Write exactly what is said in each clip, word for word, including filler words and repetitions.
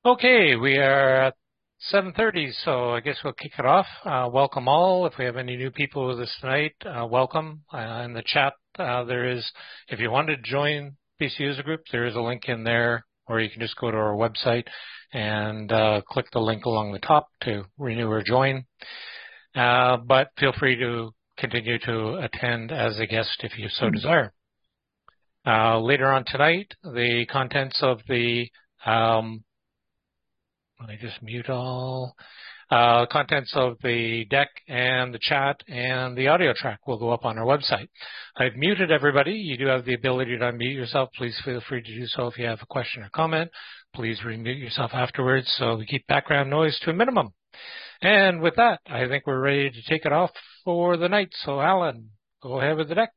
Okay, we are at seven thirty, so I guess we'll kick it off. Uh, welcome all. If we have any new people with us tonight, uh, welcome. Uh, in the chat, uh, there is, if you want to join B C User Group, there is a link in there, or you can just go to our website and uh, click the link along the top to renew or join. Uh, but feel free to continue to attend as a guest if you so desire. Uh, later on tonight, the contents of the um, Let me just mute all. Uh, contents of the deck and the chat and the audio track will go up on our website. I've muted everybody. You do have the ability to unmute yourself. Please feel free to do so if you have a question or comment. Please remute yourself afterwards so we keep background noise to a minimum. And with that, I think we're ready to take it off for the night. So Alan, go ahead with the deck.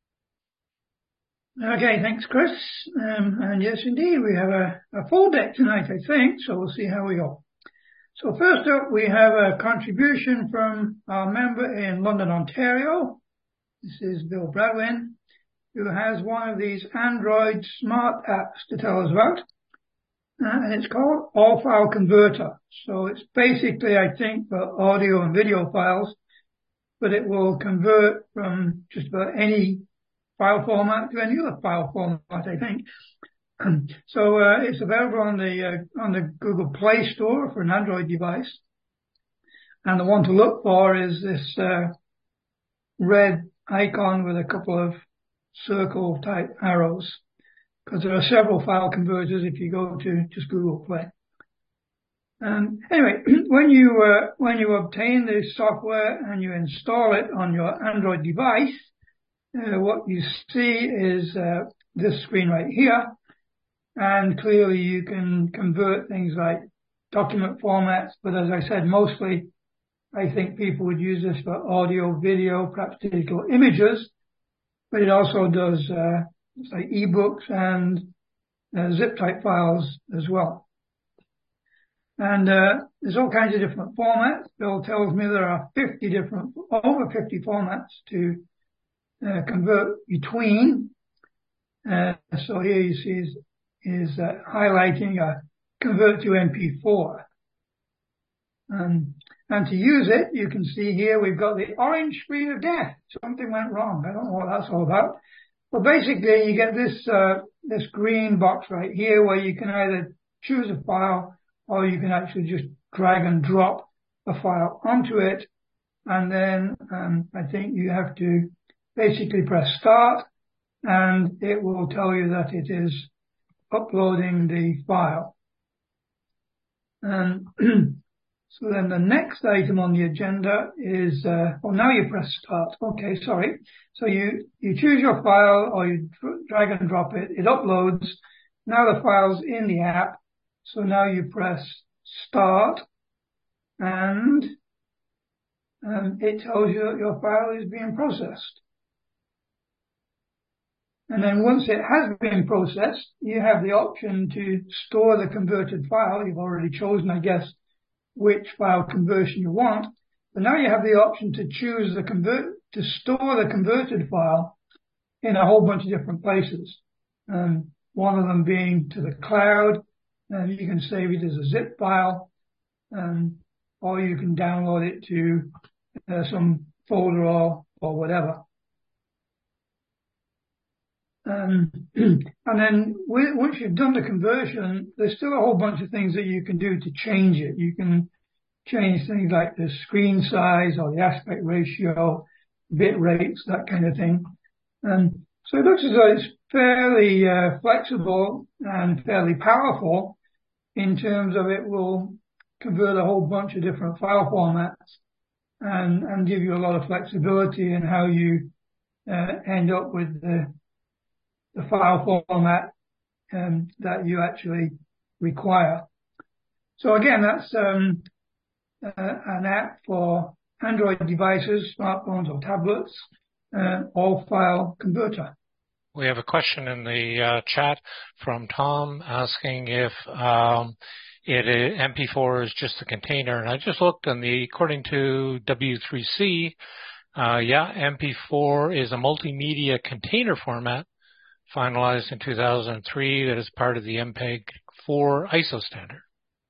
Okay, thanks, Chris. Um, and yes, indeed, we have a, a full deck tonight, I think, so we'll see how we go. So first up, we have a contribution from our member in London, Ontario. This is Bill Bradwin, who has one of these Android smart apps to tell us about. Uh, and it's called All File Converter. So it's basically, I think, for audio and video files, but it will convert from just about any file format to any other file format, I think. So uh, it's available on the uh, on the Google Play Store for an Android device. And the one to look for is this uh, red icon with a couple of circle type arrows, because there are several file converters if you go to just Google Play. Um, anyway, when you uh, when you obtain the software and you install it on your Android device, Uh, what you see is uh, this screen right here, and clearly you can convert things like document formats, but as I said, mostly I think people would use this for audio, video, perhaps digital images, but it also does uh, like ebooks and uh, zip type files as well. And uh, there's all kinds of different formats. Bill tells me there are fifty different, over fifty formats to Uh, convert between. Uh, so here you see is, is uh, highlighting a convert to M P four. Um, and to use it, you can see here we've got the orange screen of death. Something went wrong. I don't know what that's all about. But basically, you get this uh, this green box right here where you can either choose a file or you can actually just drag and drop a file onto it. And then um, I think you have to basically press start, and it will tell you that it is uploading the file. And so then the next item on the agenda is, uh, well, now you press start. Okay, sorry. So you, you choose your file or you drag and drop it. It uploads. Now the file's in the app. So now you press start, and um, it tells you that your file is being processed. And then once it has been processed, you have the option to store the converted file. You've already chosen, I guess, which file conversion you want. But now you have the option to choose the convert, to store the converted file in a whole bunch of different places. Um, one of them being to the cloud, and you can save it as a zip file, um, or you can download it to uh, some folder or, or whatever. Um, and then with, once you've done the conversion, there's still a whole bunch of things that you can do to change it. You can change things like the screen size or the aspect ratio, bit rates, that kind of thing. Um, so it looks as though it's fairly uh, flexible and fairly powerful in terms of it will convert a whole bunch of different file formats and, and give you a lot of flexibility in how you uh, end up with the the file format um, that you actually require. So again, that's um, uh, an app for Android devices, smartphones or tablets, uh, All File Converter. We have a question in the uh, chat from Tom asking if um, it M P four is just a container. And I just looked, and the according to W three C, uh, yeah, M P four is a multimedia container format finalized in two thousand three that is part of the M P E G four I S O standard.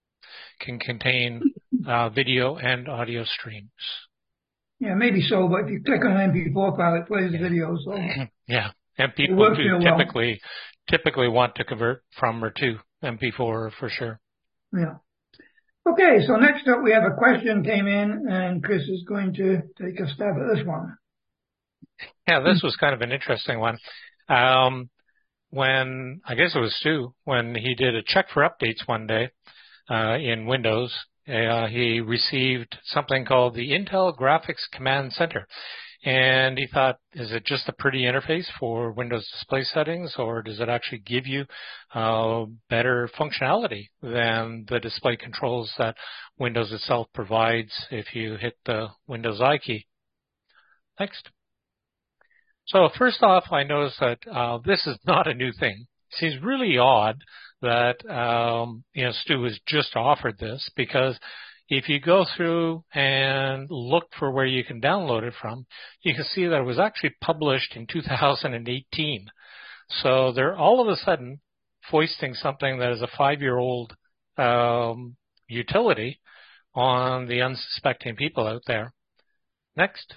can contain uh, video and audio streams. Yeah, maybe so, but if you click on an M P four file, it plays the video, so. Yeah, and people do typically, well. typically want to convert from or to M P four for sure. Yeah. Okay, so next up we have a question came in, and Chris is going to take a stab at this one. Yeah, this was kind of an interesting one. Um, when, I guess it was Stu, when he did a check for updates one day uh, in Windows, uh, he received something called the Intel Graphics Command Center. And he thought, is it just a pretty interface for Windows display settings, or does it actually give you uh, better functionality than the display controls that Windows itself provides if you hit the Windows I key? Next. So first off, I noticed that uh, this is not a new thing. It seems really odd that um, you know Stu has just offered this, because if you go through and look for where you can download it from, you can see that it was actually published in two thousand eighteen. So they're all of a sudden foisting something that is a five-year-old um, utility on the unsuspecting people out there. Next.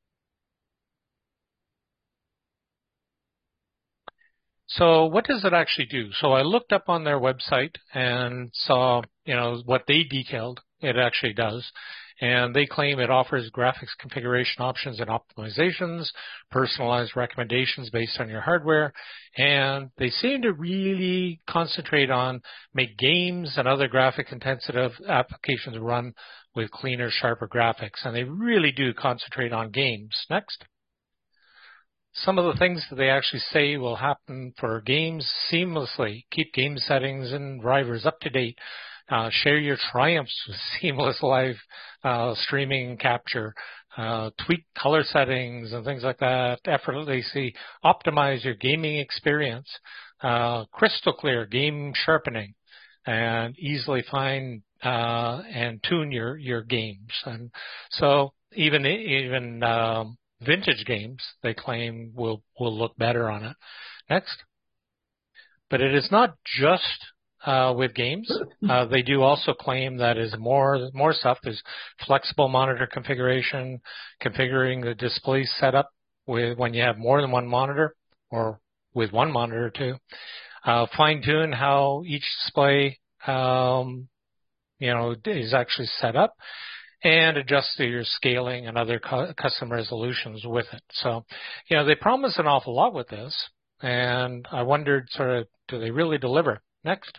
So what does it actually do? So I looked up on their website and saw, you know, what they detailed it actually does. And they claim it offers graphics configuration options and optimizations, personalized recommendations based on your hardware. And they seem to really concentrate on make games and other graphic intensive applications run with cleaner, sharper graphics. And they really do concentrate on games. Next. Some of the things that they actually say will happen for games seamlessly. Keep game settings and drivers up to date. Uh, share your triumphs with seamless live uh, streaming capture. Uh, tweak color settings and things like that. Effortlessly optimize your gaming experience. Uh, crystal clear game sharpening. And easily find uh, and tune your, your games. And so even even um, vintage games, they claim, will will look better on it. Next. But it is not just uh, with games. Uh, they do also claim that is more more stuff. There's flexible monitor configuration, configuring the display setup with when you have more than one monitor, or with one monitor too. Uh, fine tune how each display um, you know is actually set up, and adjust to your scaling and other cu- custom resolutions with it. So, you know, they promise an awful lot with this, and I wondered, sort of, do they really deliver? Next.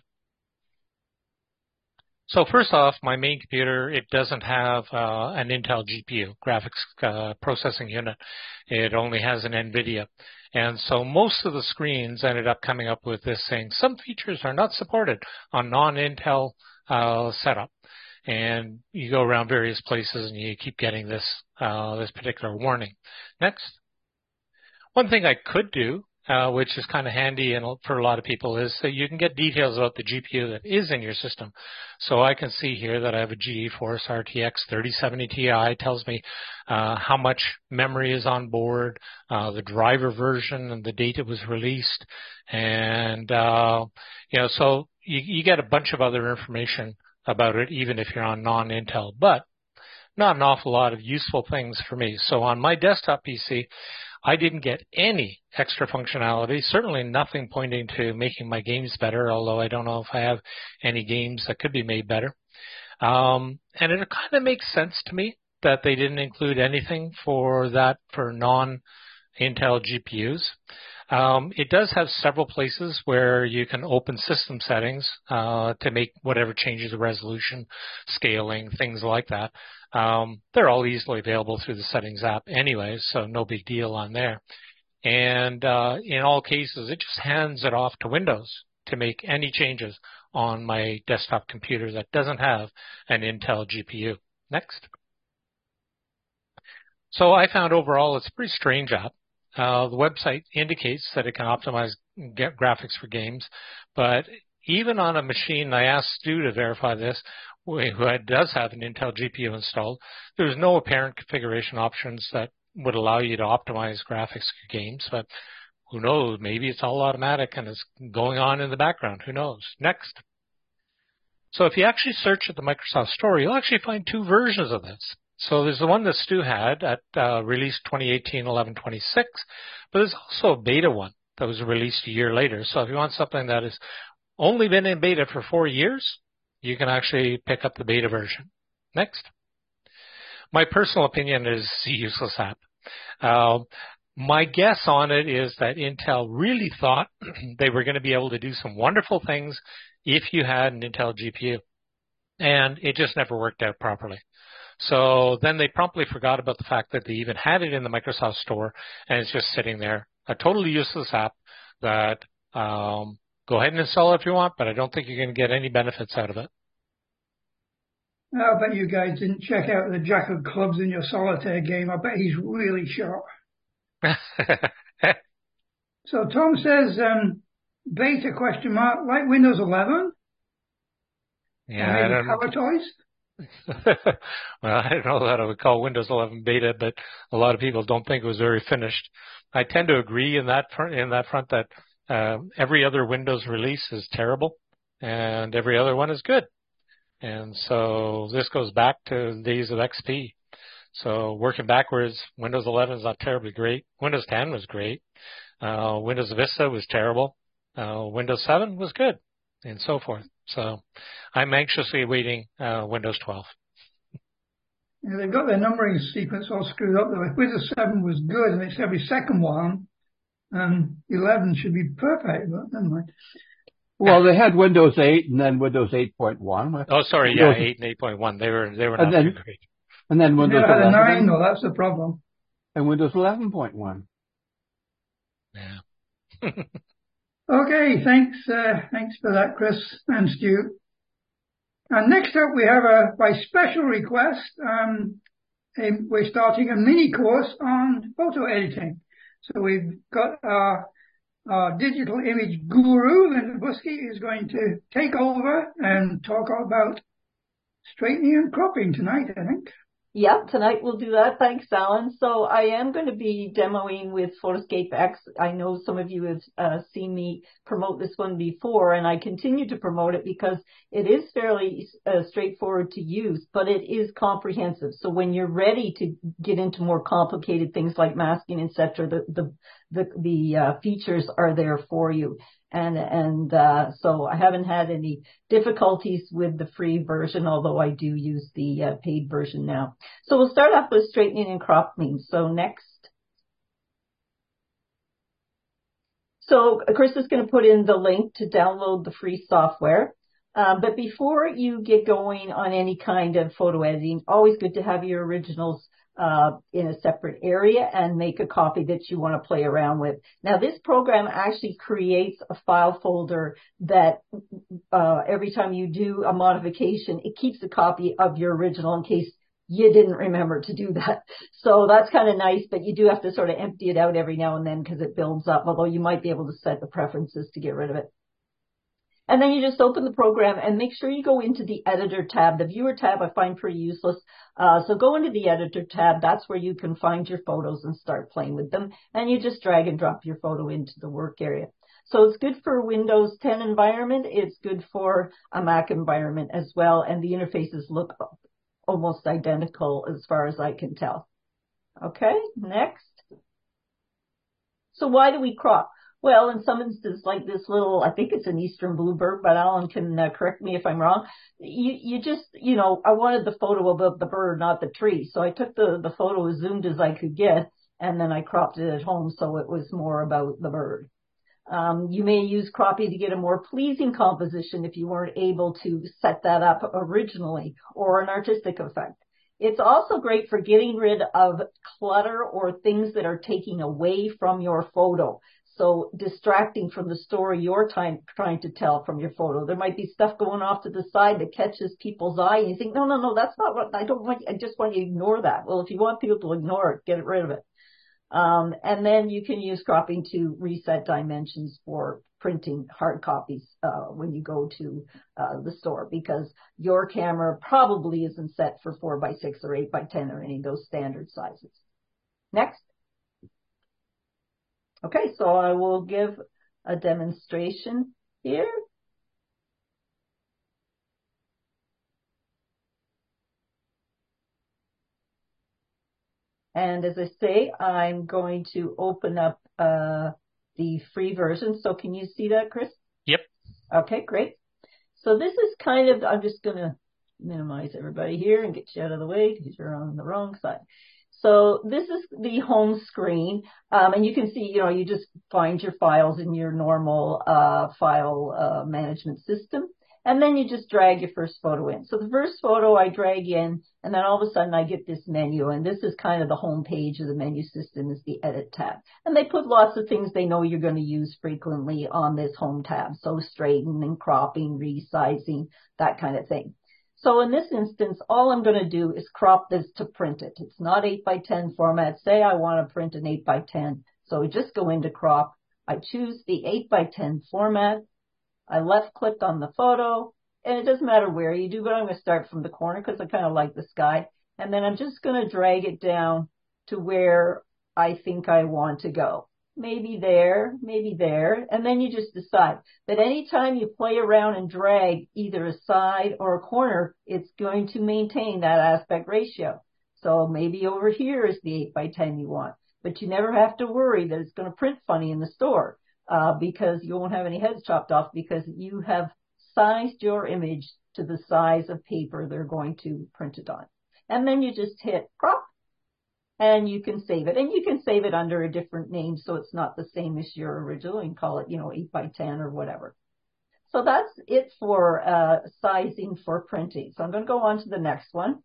So first off, my main computer, it doesn't have uh, an Intel G P U, graphics uh, processing unit. It only has an NVIDIA. And so most of the screens ended up coming up with this saying some features are not supported on non-Intel uh, setup. And you go around various places and you keep getting this uh, this particular warning. Next. One thing I could do, uh, which is kind of handy and for a lot of people, is that you can get details about the G P U that is in your system. So I can see here that I have a GeForce R T X thirty seventy Ti. Tells me uh, how much memory is on board, uh, the driver version, and the date it was released, and uh, you know, so you, you get a bunch of other information about it, even if you're on non-Intel, but not an awful lot of useful things for me. So on my desktop P C, I didn't get any extra functionality, certainly nothing pointing to making my games better, although I don't know if I have any games that could be made better. Um, and it kind of makes sense to me that they didn't include anything for that for non-Intel G P Us. Um, it does have several places where you can open system settings uh, to make whatever changes of resolution, scaling, things like that. Um, they're all easily available through the settings app anyways, so no big deal on there. And uh, in all cases, it just hands it off to Windows to make any changes on my desktop computer that doesn't have an Intel G P U. Next. So I found overall it's a pretty strange app. Uh, the website indicates that it can optimize get graphics for games, but even on a machine, I asked Stu to verify this, who does have an Intel G P U installed, there's no apparent configuration options that would allow you to optimize graphics for games, but who knows, maybe it's all automatic and it's going on in the background, who knows. Next. So if you actually search at the Microsoft Store, you'll actually find two versions of this. So there's the one that Stu had at uh, release twenty eighteen eleven twenty-six, but there's also a beta one that was released a year later. So if you want something that has only been in beta for four years, you can actually pick up the beta version. Next. My personal opinion is a useless app. Uh, my guess on it is that Intel really thought they were going to be able to do some wonderful things if you had an Intel G P U. And it just never worked out properly. So then they promptly forgot about the fact that they even had it in the Microsoft Store, and it's just sitting there, a totally useless app that um, go ahead and install it if you want, but I don't think you're going to get any benefits out of it. I bet you guys didn't check out the Jack of Clubs in your solitaire game. I bet he's really sharp. So Tom says, um, beta question mark, like Windows eleven? Yeah, or maybe I don't Power Toys? Well, I don't know that I would call Windows eleven beta, but a lot of people don't think it was very finished. I tend to agree in that front, in that front that uh, every other Windows release is terrible, and every other one is good. And so this goes back to the days of X P. So working backwards, Windows eleven is not terribly great. Windows ten was great. Uh, Windows Vista was terrible. Uh, Windows seven was good, and so forth. So I'm anxiously awaiting uh, Windows twelve. Yeah, they've got their numbering sequence all screwed up though. If Windows seven was good and it's every second one, um, eleven should be perfect, but never mind. Well, they had Windows eight and then Windows eight point one. Oh, sorry, yeah, eight and eight point one. They were they were not then, too great. And then Windows never had a eleven. nine though, that's the problem. And Windows eleven point one. Yeah. Okay, thanks, uh, thanks for that, Chris and Stu. And next up we have a, by special request, um, a, we're starting a mini course on photo editing. So we've got our, our digital image guru, Linda Buskey, is going to take over and talk about straightening and cropping tonight, I think. Yeah, tonight we'll do that. Thanks, Alan. So I am going to be demoing with Photoscape X. I know some of you have uh, seen me promote this one before, and I continue to promote it because it is fairly uh, straightforward to use, but it is comprehensive. So when you're ready to get into more complicated things like masking, et cetera, the the the, the uh, features are there for you. And, and, uh, so I haven't had any difficulties with the free version, although I do use the uh, paid version now. So we'll start off with straightening and cropping. So next. So Chris is going to put in the link to download the free software. Uh, but before you get going on any kind of photo editing, always good to have your originals Uh, in a separate area and make a copy that you want to play around with. Now, this program actually creates a file folder that uh, every time you do a modification, it keeps a copy of your original in case you didn't remember to do that. So that's kind of nice, but you do have to sort of empty it out every now and then because it builds up, although you might be able to set the preferences to get rid of it. And then you just open the program and make sure you go into the editor tab. The viewer tab I find pretty useless. Uh, so go into the editor tab. That's where you can find your photos and start playing with them. And you just drag and drop your photo into the work area. So it's good for Windows ten environment. It's good for a Mac environment as well. And the interfaces look almost identical as far as I can tell. Okay, next. So why do we crop? Well, in some instances, like this little, I think it's an eastern bluebird, but Alan can uh, correct me if I'm wrong. You, you just, you know, I wanted the photo of the bird, not the tree. So I took the, the photo as zoomed as I could get, and then I cropped it at home so it was more about the bird. Um, you may use cropping to get a more pleasing composition if you weren't able to set that up originally, or an artistic effect. It's also great for getting rid of clutter or things that are taking away from your photo. So distracting from the story you're trying, trying to tell from your photo. There might be stuff going off to the side that catches people's eye and you think, no, no, no, that's not what I don't want. I just want you to ignore that. Well, if you want people to ignore it, get rid of it. Um, and then you can use cropping to reset dimensions for printing hard copies, uh, when you go to, uh, the store, because your camera probably isn't set for four by six or eight by ten or any of those standard sizes. Next. Okay, so I will give a demonstration here. And as I say, I'm going to open up uh, the free version. So can you see that, Chris? Yep. Okay, great. So this is kind of, I'm just going to minimize everybody here and get you out of the way because you're on the wrong side. So this is the home screen, um, and you can see, you know, you just find your files in your normal uh, file uh, management system, and then you just drag your first photo in. So the first photo I drag in, and then all of a sudden I get this menu, and this is kind of the home page of the menu system is the Edit tab. And they put lots of things they know you're going to use frequently on this home tab, so straightening, cropping, resizing, that kind of thing. So in this instance, all I'm going to do is crop this to print it. It's not eight by ten format. Say I want to print an eight by ten. So we just go into crop. I choose the eight by ten format. I left click on the photo. And it doesn't matter where you do, but I'm going to start from the corner because I kind of like the sky. And then I'm just going to drag it down to where I think I want to go. Maybe there, maybe there, and then you just decide. But anytime you play around and drag either a side or a corner, it's going to maintain that aspect ratio. So maybe over here is the eight by ten you want, but you never have to worry that it's going to print funny in the store uh, because you won't have any heads chopped off because you have sized your image to the size of paper they're going to print it on. And then you just hit crop. And you can save it. And you can save it under a different name so it's not the same as your original. You can call it, you know, eight by ten or whatever. So that's it for uh, sizing for printing. So I'm going to go on to the next one.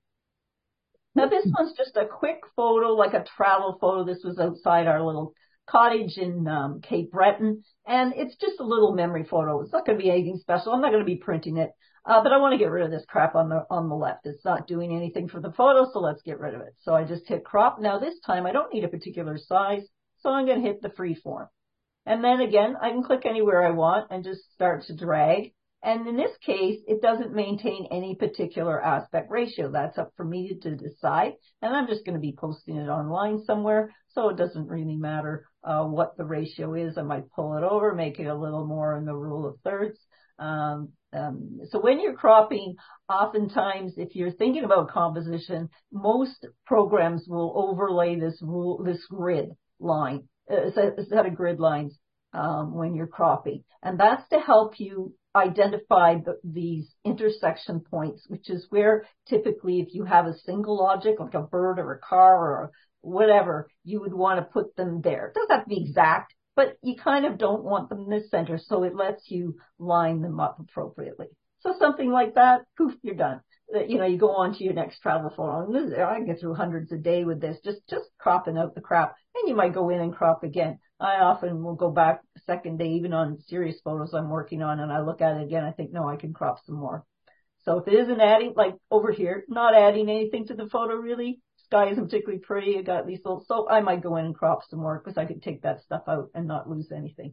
Now this one's just a quick photo, like a travel photo. This was outside our little cottage in um, Cape Breton. And it's just a little memory photo. It's not going to be anything special. I'm not going to be printing it. Uh, but I want to get rid of this crap on the on the left. It's not doing anything for the photo, so let's get rid of it. So I just hit crop. Now this time I don't need a particular size, so I'm going to hit the freeform. And then again, I can click anywhere I want and just start to drag. And in this case, it doesn't maintain any particular aspect ratio. That's up for me to decide. And I'm just going to be posting it online somewhere, so it doesn't really matter uh, what the ratio is. I might pull it over, make it a little more in the rule of thirds. Um, um, so when you're cropping, oftentimes, if you're thinking about composition, most programs will overlay this rule, this grid line, a set of grid lines um, when you're cropping, and that's to help you identify the, these intersection points, which is where typically, if you have a single object like a bird or a car or whatever, you would want to put them there. It doesn't have to be exact, but you kind of don't want them in the center, so it lets you line them up appropriately. So something like that, poof, you're done. You know, you go on to your next travel photo. And this, I get through hundreds a day with this, just just cropping out the crap. And you might go in and crop again. I often will go back a second day, even on serious photos I'm working on, and I look at it again. I think, no, I can crop some more. So if it isn't adding, like over here, not adding anything to the photo really, sky isn't particularly pretty, I got these little, so I might go in and crop some more because I could take that stuff out and not lose anything.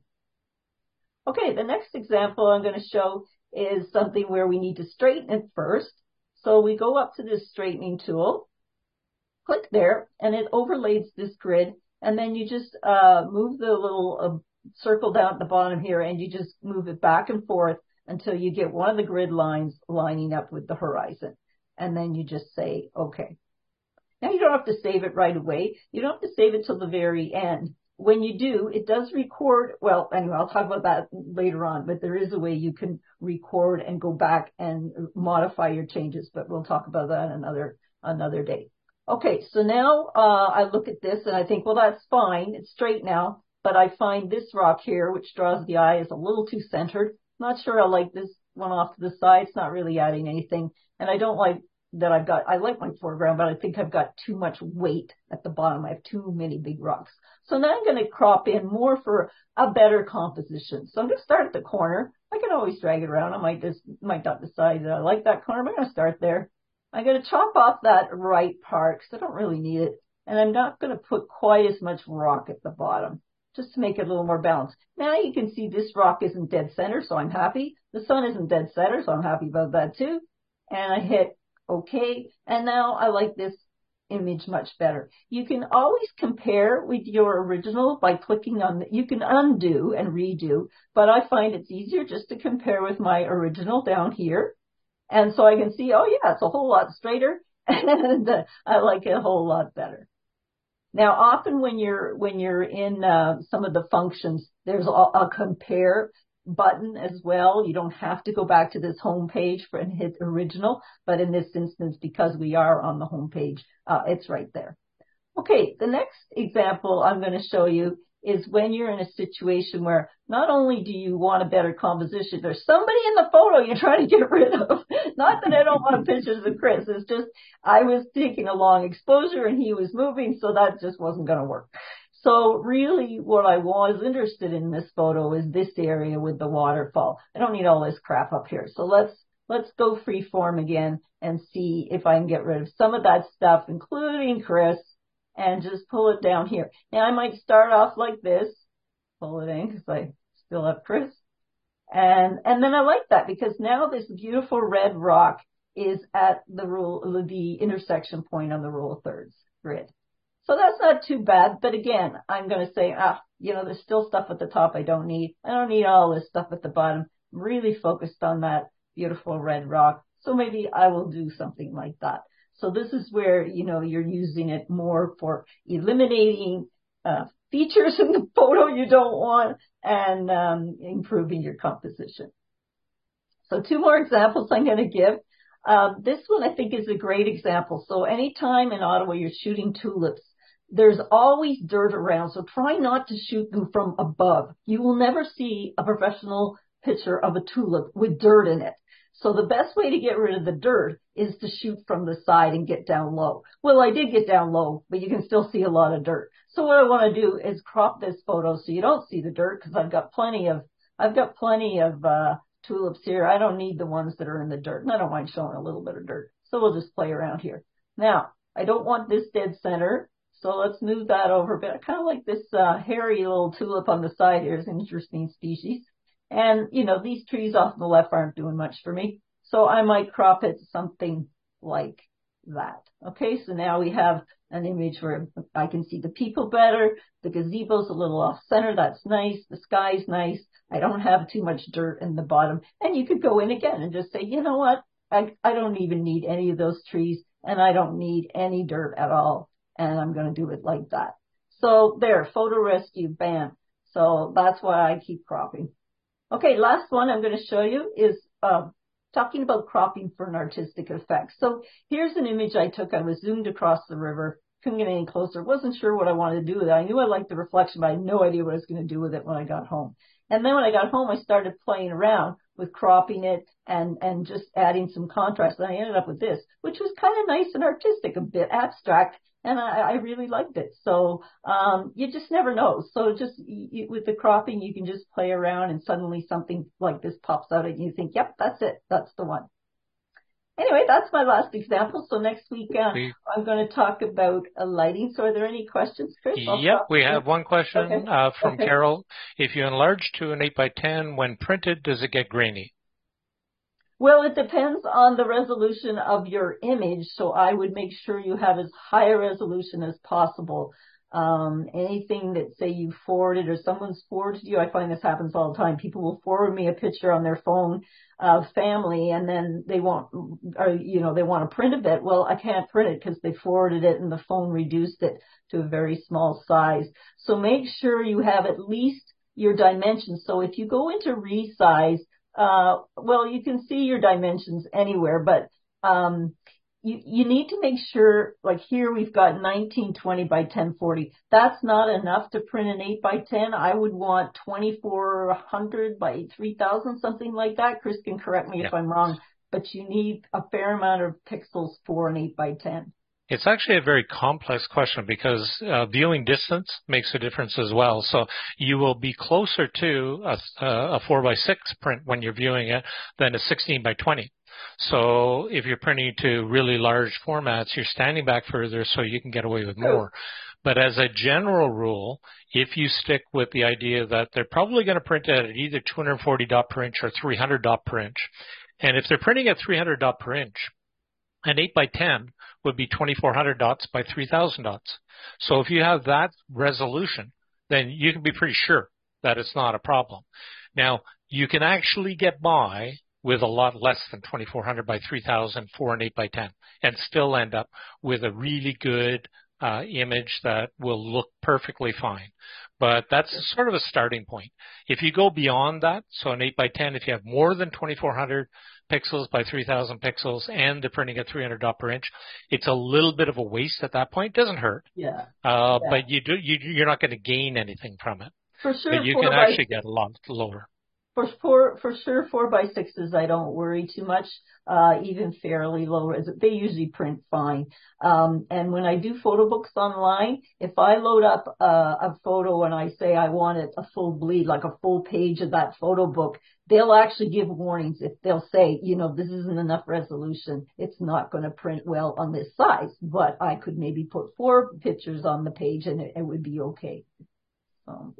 Okay, the next example I'm going to show is something where we need to straighten it first. So we go up to this straightening tool, click there, and it overlays this grid, and then you just uh, move the little uh, circle down at the bottom here, and you just move it back and forth until you get one of the grid lines lining up with the horizon. And then you just say, okay. Now you don't have to save it right away. You don't have to save it till the very end. When you do, it does record. Well, anyway, I'll talk about that later on, but there is a way you can record and go back and modify your changes, but we'll talk about that another, another day. Okay, so now uh, I look at this and I think, well, that's fine. It's straight now, but I find this rock here, which draws the eye, is a little too centered. Not sure I like this one off to the side. It's not really adding anything. And I don't like that I've got, I like my foreground, but I think I've got too much weight at the bottom. I have too many big rocks. So now I'm going to crop in more for a better composition. So I'm going to start at the corner. I can always drag it around. I might just, might not decide that I like that corner, but I'm going to start there. I'm going to chop off that right part because I don't really need it. And I'm not going to put quite as much rock at the bottom, just to make it a little more balanced. Now you can see this rock isn't dead center, so I'm happy. The sun isn't dead center, so I'm happy about that too. And I hit OK. And now I like this image much better. You can always compare with your original by clicking on the, you can undo and redo, but I find it's easier just to compare with my original down here. And so I can see, oh yeah, it's a whole lot straighter and uh, I like it a whole lot better. Now, often when you're when you're in uh, some of the functions, there's a, a compare button as well. You don't have to go back to this home page for and hit original, but in this instance, because we are on the home page, uh, it's right there. Okay, the next example I'm going to show you is when you're in a situation where not only do you want a better composition, there's somebody in the photo you're trying to get rid of. Not that I don't want pictures of Chris, it's just I was taking a long exposure and he was moving, so that just wasn't going to work. So really what I was interested in this photo is this area with the waterfall. I don't need all this crap up here. So let's let's go free form again and see if I can get rid of some of that stuff, including Chris, and just pull it down here. Now I might start off like this, pull it in because I still have Chris. And and then I like that because now this beautiful red rock is at the rule, the intersection point on the rule of thirds grid. So that's not too bad, but again, I'm going to say, ah, you know, there's still stuff at the top I don't need. I don't need all this stuff at the bottom. I'm really focused on that beautiful red rock. So maybe I will do something like that. So this is where, you know, you're using it more for eliminating uh, features in the photo you don't want and um, improving your composition. So two more examples I'm going to give. Um, this one I think is a great example. So anytime in Ottawa you're shooting tulips, there's always dirt around, so try not to shoot them from above. You will never see a professional picture of a tulip with dirt in it. So the best way to get rid of the dirt is to shoot from the side and get down low. Well, I did get down low, but you can still see a lot of dirt. So what I want to do is crop this photo so you don't see the dirt because I've got plenty of, I've got plenty of, uh, tulips here. I don't need the ones that are in the dirt, and I don't mind showing a little bit of dirt. So we'll just play around here. Now, I don't want this dead center, so let's move that over a bit. I kind of like this uh, hairy little tulip on the side here. It's an interesting species. And, you know, these trees off on the left aren't doing much for me, so I might crop it something like that. Okay, so now we have an image where I can see the people better. The gazebo's a little off center. That's nice. The sky's nice. I don't have too much dirt in the bottom. And you could go in again and just say, you know what? I, I don't even need any of those trees and I don't need any dirt at all. And I'm going to do it like that. So there, photo rescue, bam. So that's why I keep cropping. Okay, last one I'm going to show you is uh, talking about cropping for an artistic effect. So here's an image I took. I was zoomed across the river. Couldn't get any closer. Wasn't sure what I wanted to do with it. I knew I liked the reflection, but I had no idea what I was going to do with it when I got home. And then when I got home, I started playing around with cropping it and, and just adding some contrast. And I ended up with this, which was kind of nice and artistic, a bit abstract. And I, I really liked it. So, um, you just never know. So just you, with the cropping, you can just play around and suddenly something like this pops out and you think, yep, that's it. That's the one. Anyway, that's my last example. So next week, uh, we, I'm going to talk about uh, lighting. So are there any questions, Chris? I'll yep, we have one question okay. uh, from okay. Carol. If you enlarge to an eight by ten, when printed, does it get grainy? Well, it depends on the resolution of your image. So I would make sure you have as high a resolution as possible. Um, anything that say you forwarded or someone's forwarded you, I find this happens all the time. People will forward me a picture on their phone of family and then they want, or, you know, they want to print a bit. Well, I can't print it because they forwarded it and the phone reduced it to a very small size. So make sure you have at least your dimensions. So if you go into resize, uh, well, you can see your dimensions anywhere, but, um, You, you need to make sure, like here we've got nineteen twenty by ten forty. That's not enough to print an eight by ten. I would want twenty-four hundred by three thousand, something like that. Chris can correct me yeah. if I'm wrong, but you need a fair amount of pixels for an eight by ten. It's actually a very complex question because uh, viewing distance makes a difference as well. So you will be closer to a, a four by six print when you're viewing it than a sixteen by twenty. So if you're printing to really large formats, you're standing back further so you can get away with more. But as a general rule, if you stick with the idea that they're probably going to print at either two hundred forty dot per inch or three hundred dot per inch, and if they're printing at three hundred dot per inch, an eight by ten would be twenty-four hundred dots by three thousand dots. So if you have that resolution, then you can be pretty sure that it's not a problem. Now, you can actually get by with a lot less than twenty-four hundred by three thousand for an eight by ten and still end up with a really good uh, image that will look perfectly fine. But that's sort of a starting point. If you go beyond that, so an eight by ten, if you have more than twenty-four hundred pixels by three thousand pixels and they're printing at three hundred dots per inch, it's a little bit of a waste at that point. It doesn't hurt. Yeah. Uh, yeah. But you do, you, you're not going to gain anything from it. For sure. But you can actually get a lot lower. For four, for sure, four by sixes, I don't worry too much. Uh, even fairly low res, they usually print fine. Um, and when I do photo books online, if I load up uh, a photo and I say I want it a full bleed, like a full page of that photo book, they'll actually give warnings. If they'll say, you know, this isn't enough resolution, it's not going to print well on this size. But I could maybe put four pictures on the page and it, it would be okay. Um,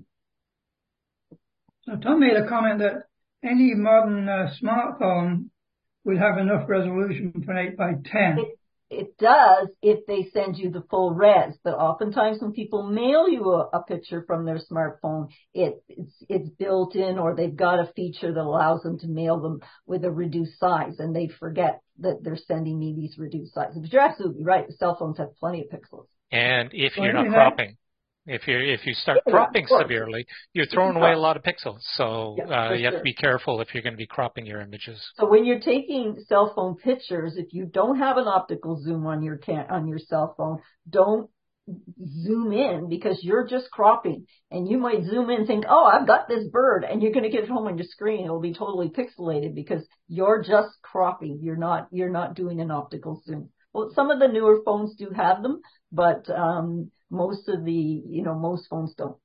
So Tom made a comment that any modern uh, smartphone will have enough resolution for an eight by ten. It, it does if they send you the full res, but oftentimes when people mail you a, a picture from their smartphone, it, it's, it's built in, or they've got a feature that allows them to mail them with a reduced size, and they forget that they're sending me these reduced sizes. But you're absolutely right. The cell phones have plenty of pixels. And if you're Well, not you know, cropping, If you if you start Yeah, cropping of course. severely, you're throwing away a lot of pixels. So Yeah, uh, for you have sure. to be careful if you're going to be cropping your images. So when you're taking cell phone pictures, if you don't have an optical zoom on your can on your cell phone, don't zoom in, because you're just cropping. And you might zoom in and think, oh, I've got this bird, and you're going to get it home on your screen. It'll be totally pixelated because you're just cropping. You're not you're not doing an optical zoom. Well, some of the newer phones do have them, but um, most of the, you know, most phones don't.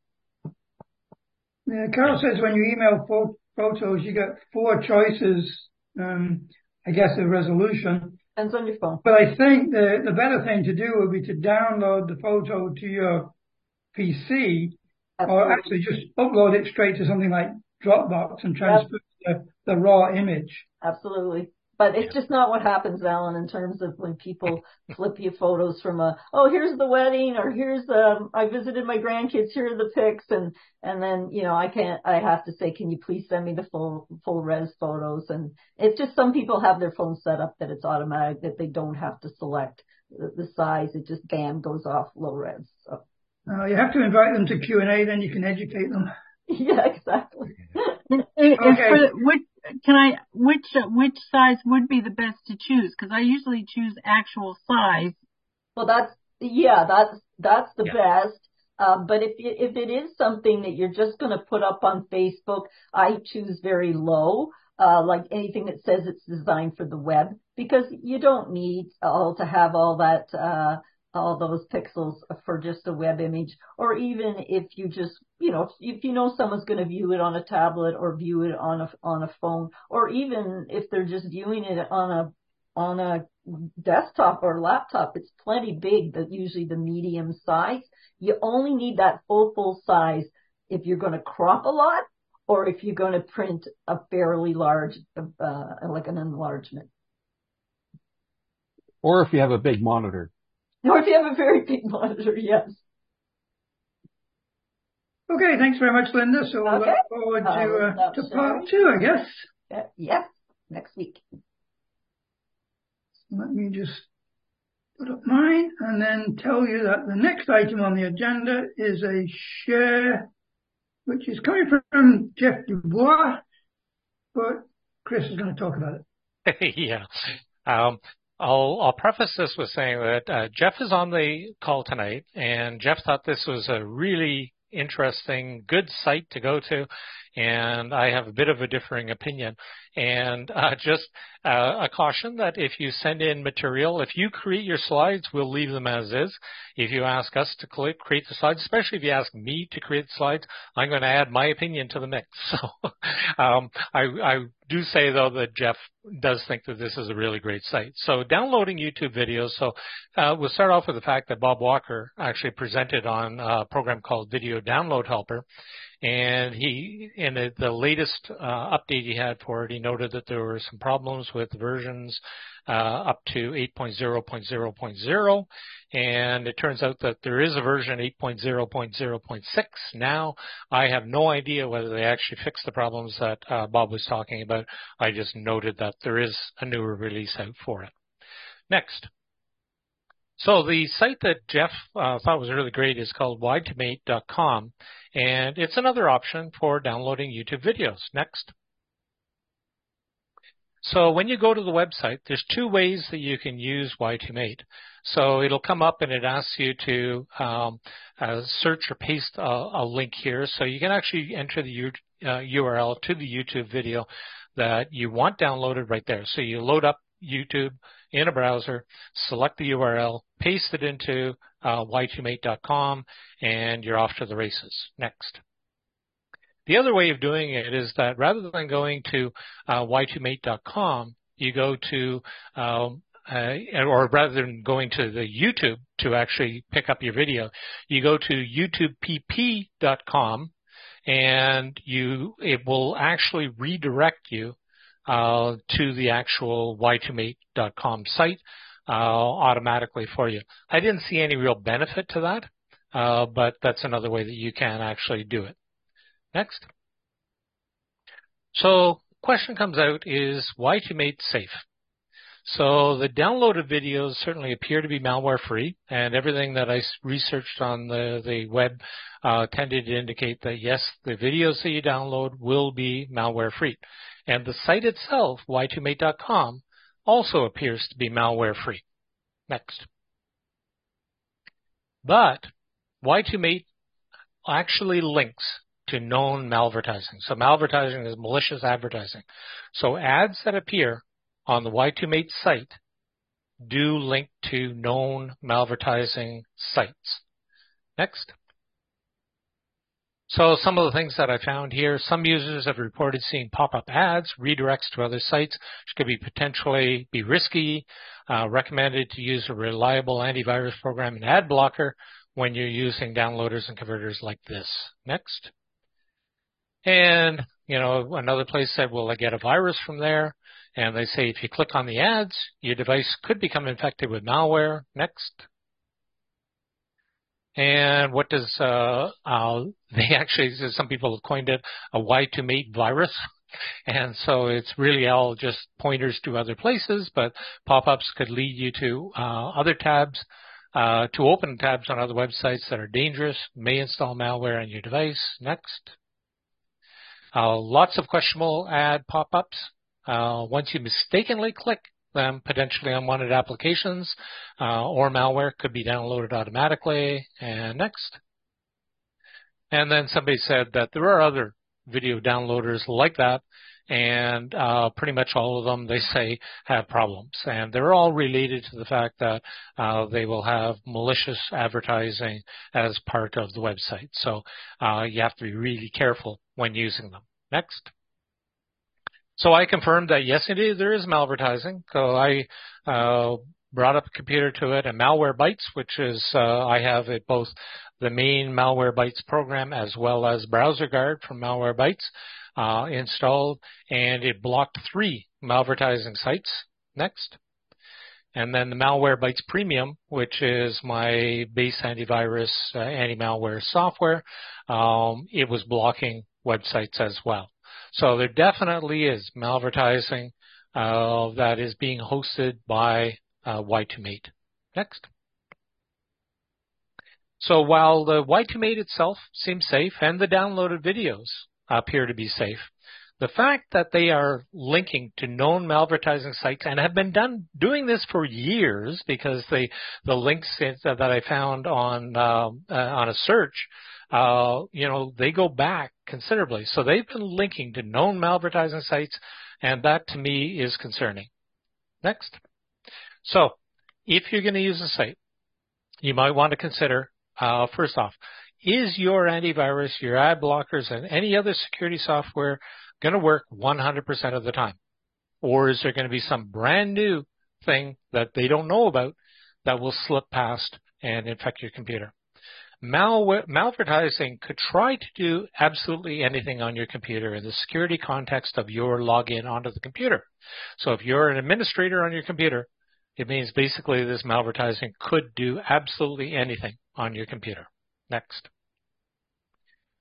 Yeah, Carol says when you email pho- photos, you get four choices, um, I guess, of resolution. Depends on your phone. But I think the, the better thing to do would be to download the photo to your P C, Absolutely. or actually just upload it straight to something like Dropbox and transfer yep. the, the raw image. Absolutely. But it's just not what happens, Alan, in terms of when people flip you photos from a, oh, here's the wedding, or here's, um, I visited my grandkids, here are the pics, and, and then, you know, I can't, I have to say, can you please send me the full, full res photos? And it's just some people have their phone set up that it's automatic, that they don't have to select the, the size. It just, bam, goes off low res. So. Uh, you have to invite them to Q and A, then you can educate them. Yeah, exactly. If, if Okay. for, which, can I, which, which size would be the best to choose? Because I usually choose actual size. Well, that's, yeah, that's, that's the Yeah. best. Um, but if you, if it is something that you're just going to put up on Facebook, I choose very low, uh, like anything that says it's designed for the web, because you don't need all to have all that, uh, all those pixels for just a web image. Or even if you just, you know, if you know someone's going to view it on a tablet or view it on a, on a phone, or even if they're just viewing it on a, on a desktop or laptop, it's plenty big, but usually the medium size. You only need that full, full size if you're going to crop a lot, or if you're going to print a fairly large, uh, like an enlargement. Or if you have a big monitor. Or if you have a very big monitor, yes. Okay, thanks very much, Linda. So we'll Okay. look forward to, Uh, uh, to that's part right. two, I guess. Uh, yes, next week. Let me just put up mine and then tell you that the next item on the agenda is a share, which is coming from Jeff Dubois, but Chris is going to talk about it. yeah. Um, I'll, I'll preface this with saying that uh, Jeff is on the call tonight, and Jeff thought this was a really interesting, good site to go to, and I have a bit of a differing opinion. And uh, just uh, a caution that if you send in material, if you create your slides, we'll leave them as is. If you ask us to create the slides, especially if you ask me to create the slides, I'm going to add my opinion to the mix. So um, I, I do say, though, that Jeff does think that this is a really great site. So downloading YouTube videos. So uh, we'll start off with the fact that Bob Walker actually presented on a program called Video Download Helper. And he, in the, the latest uh, update he had for it, he noted that there were some problems with versions uh, up to eight point zero point zero point zero. And it turns out that there is a version eight point zero point zero point six now. I have no idea whether they actually fixed the problems that uh, Bob was talking about. I just noted that there is a newer release out for it. Next. So the site that Jeff uh, thought was really great is called Y two mate dot com, and it's another option for downloading YouTube videos. Next. So when you go to the website, there's two ways that you can use Y two mate. So it'll come up and it asks you to um, uh, search or paste a, a link here. So you can actually enter the U, uh, U R L to the YouTube video that you want downloaded right there. So you load up YouTube in a browser, select the U R L, paste it into uh, Y two mate dot com, and you're off to the races. Next. The other way of doing it is that rather than going to uh, Y two mate dot com, you go to, um, uh, or rather than going to the YouTube to actually pick up your video, you go to YouTube P P dot com, and you it will actually redirect you uh, to the actual Y two mate dot com site uh, automatically for you. I didn't see any real benefit to that, uh, but that's another way that you can actually do it. Next. So question comes out, is Y two mate safe? So the downloaded videos certainly appear to be malware free, and everything that I researched on the, the web uh, tended to indicate that yes, the videos that you download will be malware free. And the site itself, Y two mate dot com, also appears to be malware free. Next. But Y two mate actually links to known malvertising. So malvertising is malicious advertising. So ads that appear on the Y two mate site do link to known malvertising sites. Next. So some of the things that I found here, some users have reported seeing pop-up ads, redirects to other sites, which could be potentially be risky, uh, recommended to use a reliable antivirus program and ad blocker when you're using downloaders and converters like this. Next. And, you know, another place said, will I get a virus from there? And they say if you click on the ads, your device could become infected with malware. Next. And what does, uh, uh, they actually, some people have coined it a Y two mate virus. And so it's really all just pointers to other places, but pop-ups could lead you to uh, other tabs, uh, to open tabs on other websites that are dangerous, may install malware on your device. Next. Uh, lots of questionable ad pop-ups. Uh, once you mistakenly click them, potentially unwanted applications uh, or malware could be downloaded automatically. And next. And then somebody said that there are other video downloaders like that, and uh, pretty much all of them, they say, have problems. And they're all related to the fact that uh, they will have malicious advertising as part of the website. So uh, you have to be really careful when using them. Next. So I confirmed that, yes, indeed, there is malvertising. So I uh, brought up a computer to it, and Malwarebytes, which is, uh, I have it both the main Malwarebytes program as well as BrowserGuard from Malwarebytes uh, installed, and it blocked three malvertising sites. Next. And then the Malwarebytes Premium, which is my base antivirus, uh, anti-malware software, um, it was blocking websites as well. So there definitely is malvertising uh, that is being hosted by uh, Y two mate. Next. So while the Y two mate itself seems safe and the downloaded videos appear to be safe, the fact that they are linking to known malvertising sites and have been done doing this for years, because they, the links that I found on uh, uh, on a search, uh, you know, they go back considerably. So they've been linking to known malvertising sites, and that to me is concerning. Next. So if you're going to use a site, you might want to consider, uh, first off, is your antivirus, your ad blockers, and any other security software going to work one hundred percent of the time? Or is there going to be some brand new thing that they don't know about that will slip past and infect your computer? Malware, malvertising could try to do absolutely anything on your computer in the security context of your login onto the computer. So if you're an administrator on your computer, it means basically this malvertising could do absolutely anything on your computer. Next.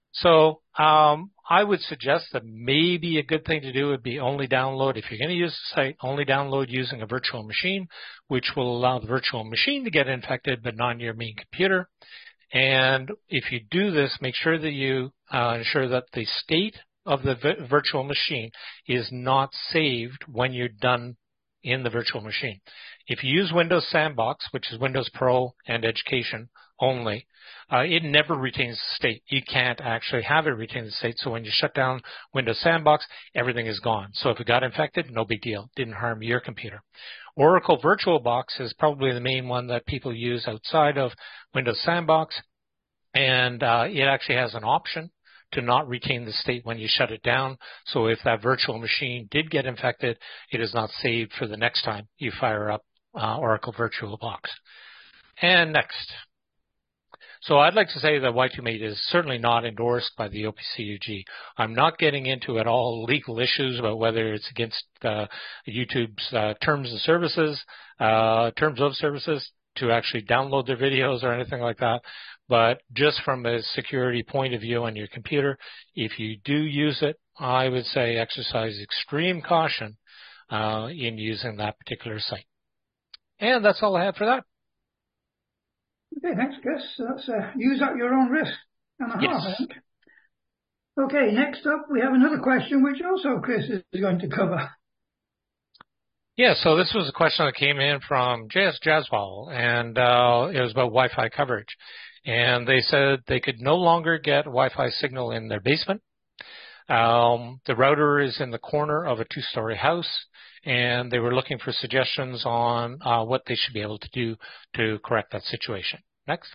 So um, I would suggest that maybe a good thing to do would be only download, if you're going to use the site, only download using a virtual machine, which will allow the virtual machine to get infected, but not your main computer. And if you do this, make sure that you uh, ensure that the state of the vi- virtual machine is not saved when you're done in the virtual machine. If you use Windows Sandbox, which is Windows Pro and Education only, uh, it never retains the state. You can't actually have it retain the state. So when you shut down Windows Sandbox, everything is gone. So if it got infected, no big deal. Didn't harm your computer. Oracle VirtualBox is probably the main one that people use outside of Windows Sandbox. And uh, it actually has an option to not retain the state when you shut it down. So if that virtual machine did get infected, it is not saved for the next time you fire up uh, Oracle VirtualBox. And next. So I'd like to say that Y two Mate is certainly not endorsed by the O P C U G. I'm not getting into at all legal issues about whether it's against uh, YouTube's uh, terms and services, uh, terms of services to actually download their videos or anything like that. But just from a security point of view on your computer, if you do use it, I would say exercise extreme caution uh, in using that particular site. And that's all I have for that. Okay, thanks, Chris. So that's uh, use at your own risk and a half, Yes. I think. Okay, next up we have another question which also Chris is going to cover. Yeah, so this was a question that came in from J S Jaswal, and uh, it was about Wi-Fi coverage. And they said they could no longer get Wi-Fi signal in their basement. Um, the router is in the corner of a two-story house, and they were looking for suggestions on uh, what they should be able to do to correct that situation. Next.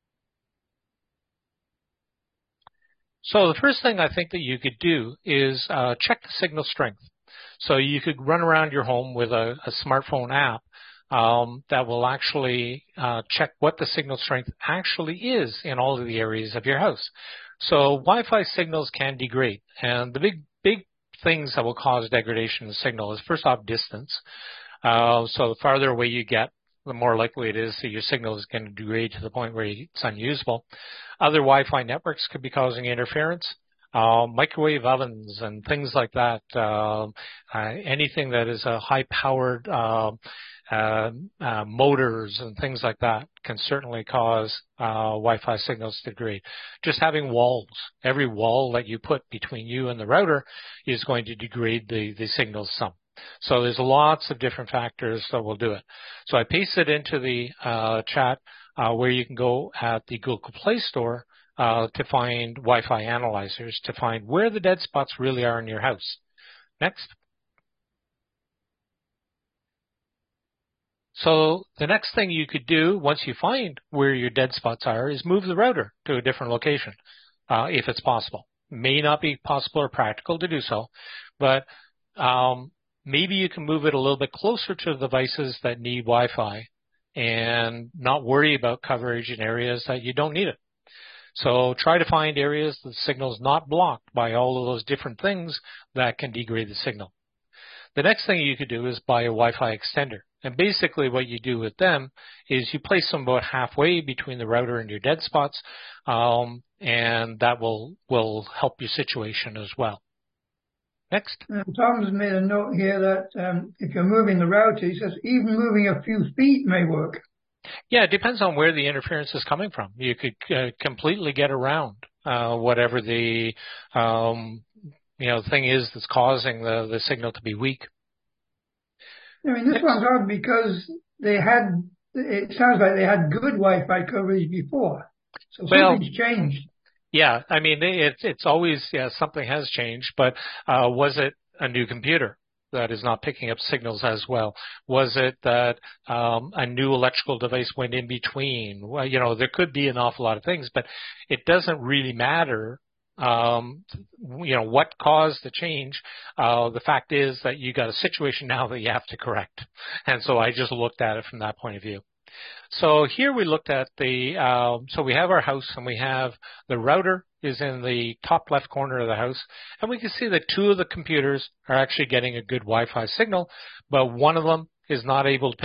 So the first thing I think that you could do is uh, check the signal strength. So you could run around your home with a, a smartphone app um, that will actually uh, check what the signal strength actually is in all of the areas of your house. So Wi-Fi signals can degrade, and the big, big things that will cause degradation of signal is first off distance. Uh, so the farther away you get, the more likely it is that your signal is going to degrade to the point where it's unusable. Other Wi-Fi networks could be causing interference. Uh, microwave ovens and things like that, uh, uh, anything that is a high-powered uh, uh, uh, motors and things like that can certainly cause uh, Wi-Fi signals to degrade. Just having walls, every wall that you put between you and the router is going to degrade the, the signals some. So there's lots of different factors that will do it. So I pasted into the uh, chat uh, where you can go at the Google Play Store Uh, to find Wi-Fi analyzers, to find where the dead spots really are in your house. Next. So the next thing you could do once you find where your dead spots are is move the router to a different location, uh, if it's possible. May not be possible or practical to do so, but um, maybe you can move it a little bit closer to the devices that need Wi-Fi and not worry about coverage in areas that you don't need it. So try to find areas the signal's not blocked by all of those different things that can degrade the signal. The next thing you could do is buy a Wi-Fi extender. And basically what you do with them is you place them about halfway between the router and your dead spots, um, and that will, will help your situation as well. Next. Uh, Tom's made a note here that um, if you're moving the router, he says even moving a few feet may work. Yeah, it depends on where the interference is coming from. You could uh, completely get around uh, whatever the um, you know thing is that's causing the, the signal to be weak. I mean, this one's odd because they had, it sounds like they had good Wi-Fi coverage before. So something's well, changed. Yeah, I mean, it's it's always, yeah, something has changed, but uh, was it a new computer that is not picking up signals as well? Was it that um, a new electrical device went in between? Well, you know, there could be an awful lot of things, but it doesn't really matter, um, you know, what caused the change. Uh, the fact is that you got a situation now that you have to correct. And so I just looked at it from that point of view. So here we looked at the, uh, so we have our house and we have the router is in the top left corner of the house. And we can see that two of the computers are actually getting a good Wi-Fi signal, but one of them is not able to pick up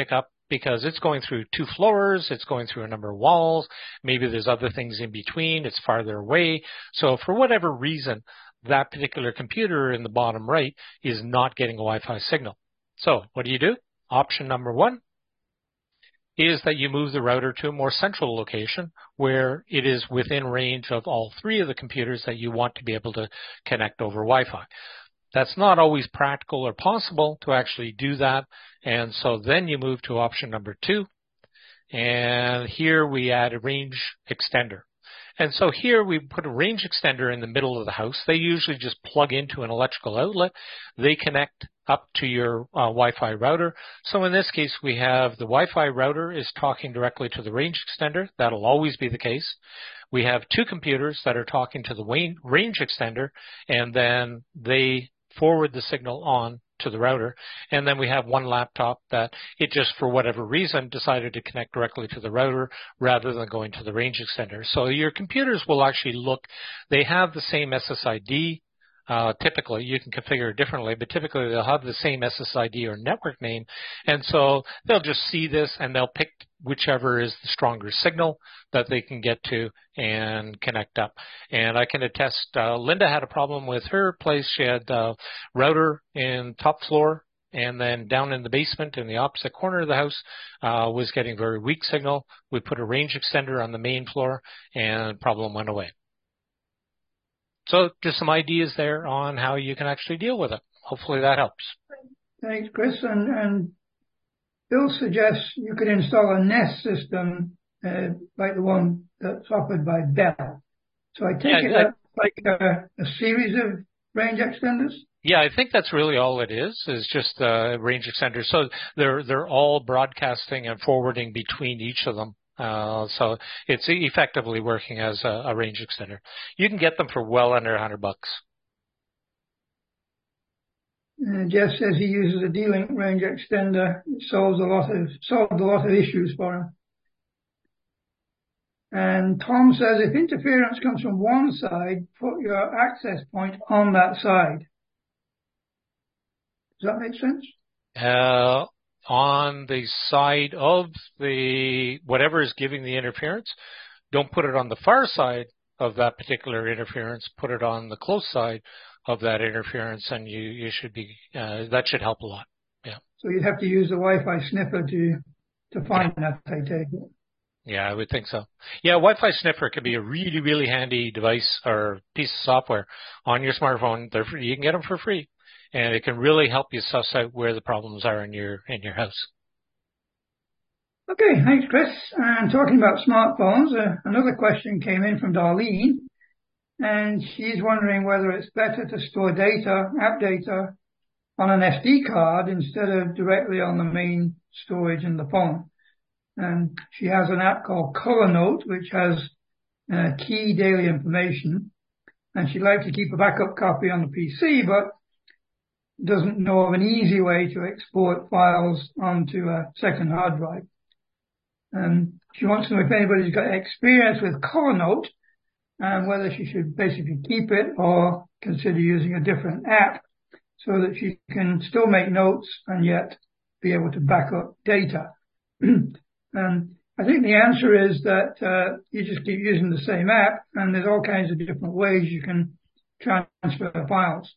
because it's going through two floors, it's going through a number of walls, maybe there's other things in between, it's farther away. So for whatever reason, that particular computer in the bottom right is not getting a Wi-Fi signal. So what do you do? Option number one is that you move the router to a more central location where it is within range of all three of the computers that you want to be able to connect over Wi-Fi. That's not always practical or possible to actually do that. And so then you move to option number two. And here we add a range extender. And so here we put a range extender in the middle of the house. They usually just plug into an electrical outlet. They connect up to your uh, Wi-Fi router. So in this case, we have the Wi-Fi router is talking directly to the range extender. That'll always be the case. We have two computers that are talking to the range extender, and then they forward the signal on to the router. And then we have one laptop that it just, for whatever reason, decided to connect directly to the router rather than going to the range extender. So your computers will actually look, they have the same S S I D. Uh, typically, you can configure it differently, but typically they'll have the same S S I D or network name. And so they'll just see this and they'll pick whichever is the stronger signal that they can get to and connect up. And I can attest, uh, Linda had a problem with her place. She had a router in top floor, and then down in the basement in the opposite corner of the house uh, was getting very weak signal. We put a range extender on the main floor and problem went away. So just some ideas there on how you can actually deal with it. Hopefully that helps. Thanks, Chris. And, and Bill suggests you could install a Nest system uh, like the one that's offered by Bell. So I take yeah, it I, that's like a, a series of range extenders? Yeah, I think that's really all it is, is just a uh, range extender. So they're they're all broadcasting and forwarding between each of them. Uh, so it's effectively working as a, a range extender. You can get them for well under a hundred bucks. Uh, Jeff says he uses a D-Link range extender. It solves a lot of solved a lot of issues for him. And Tom says if interference comes from one side, put your access point on that side. Does that make sense? Uh, on the side of the whatever is giving the interference, don't put it on the far side of that particular interference. Put it on the close side of that interference, and you you should be uh, that should help a lot. Yeah. So you'd have to use the Wi-Fi sniffer to to find yeah. that. I take it. Yeah, I would think so. Yeah, Wi-Fi sniffer can be a really really handy device or piece of software on your smartphone. They're free. You can get them for free. And it can really help you suss out where the problems are in your in your house. Okay, thanks, Chris. And talking about smartphones, uh, another question came in from Darlene, and she's wondering whether it's better to store data, app data, on an S D card instead of directly on the main storage in the phone. And she has an app called ColorNote, which has uh, key daily information, and she'd like to keep a backup copy on the P C, but doesn't know of an easy way to export files onto a second hard drive. And she wants to know if anybody's got experience with ColorNote and whether she should basically keep it or consider using a different app so that she can still make notes and yet be able to back up data. And I think the answer is that uh, you just keep using the same app, and there's all kinds of different ways you can transfer files.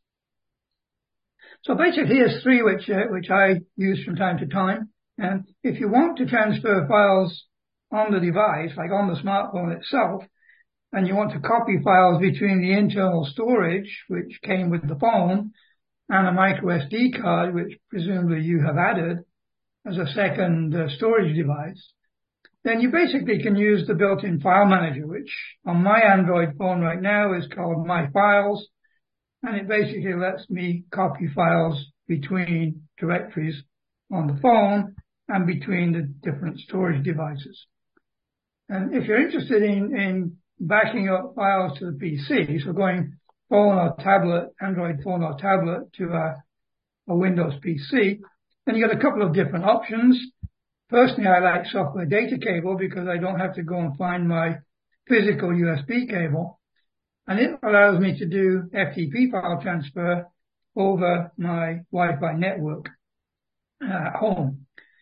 So basically, here's three which uh, which I use from time to time. And if you want to transfer files on the device, like on the smartphone itself, and you want to copy files between the internal storage, which came with the phone, and a micro S D card, which presumably you have added as a second uh, storage device, then you basically can use the built-in file manager, which on my Android phone right now is called My Files. And it basically lets me copy files between directories on the phone and between the different storage devices. And if you're interested in, in backing up files to the P C, so going phone or tablet, Android phone or tablet to a, a Windows P C, then you got a couple of different options. Personally, I like software data cable because I don't have to go and find my physical U S B cable. And it allows me to do F T P file transfer over my Wi-Fi network uh, at home.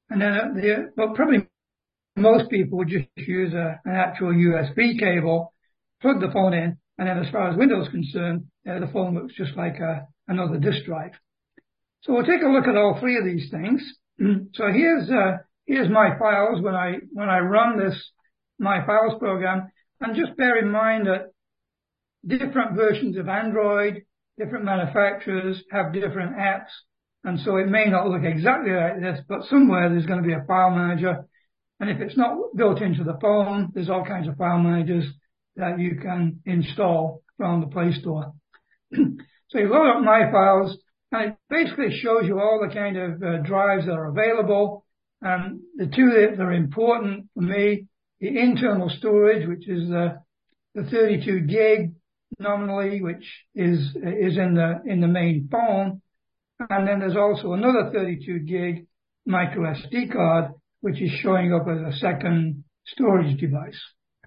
And then the, well, probably most people would just use a, an actual U S B cable, plug the phone in, and then as far as Windows is concerned, uh, the phone looks just like a, another disk drive. So we'll take a look at all three of these things. So here's uh, here's my files when I when I run this My Files program, and just bear in mind that different versions of Android, different manufacturers have different apps, and so it may not look exactly like this, but somewhere there's going to be a file manager, and if it's not built into the phone, there's all kinds of file managers that you can install from the Play Store. So you load up My Files, and it basically shows you all the kind of uh, drives that are available. And the two that are important for me, the internal storage, which is the, the thirty-two gig nominally, which is is in the in the main phone. And then there's also another thirty-two gig micro S D card, which is showing up as a second storage device.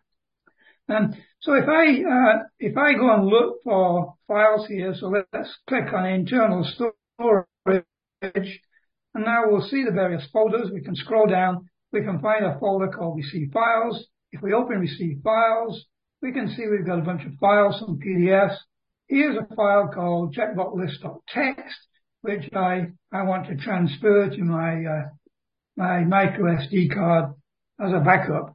And so if I uh, if I go and look for files here, so let's click on internal storage, and now we'll see the various folders. We can scroll down. We can find a folder called Receive Files. If we open Receive Files, we can see we've got a bunch of files, some P D Fs. Here's a file called checkbox list.txt, which I I want to transfer to my uh, my micro S D card as a backup.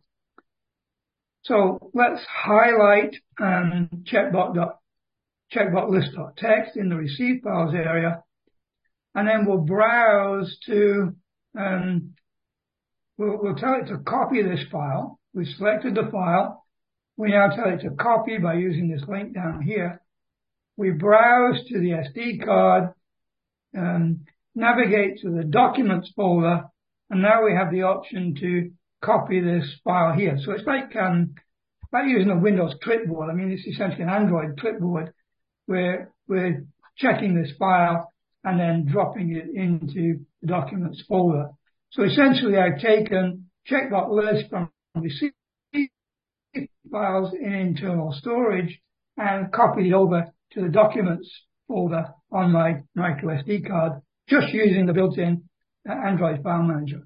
So let's highlight um, checkbox checkbox list.txt in the Receive Files area, and then we'll browse to, um, we'll, we'll tell it to copy this file. We've selected the file. We now tell it to copy by using this link down here. We browse to the S D card, um, navigate to the Documents folder, and now we have the option to copy this file here. So it's like, um, like using a Windows clipboard. I mean, it's essentially an Android clipboard where we're checking this file and then dropping it into the Documents folder. So essentially, I've taken checkbox list from Receive Files in internal storage and copied it over to the Documents folder on my micro S D card, just using the built-in uh, Android file manager.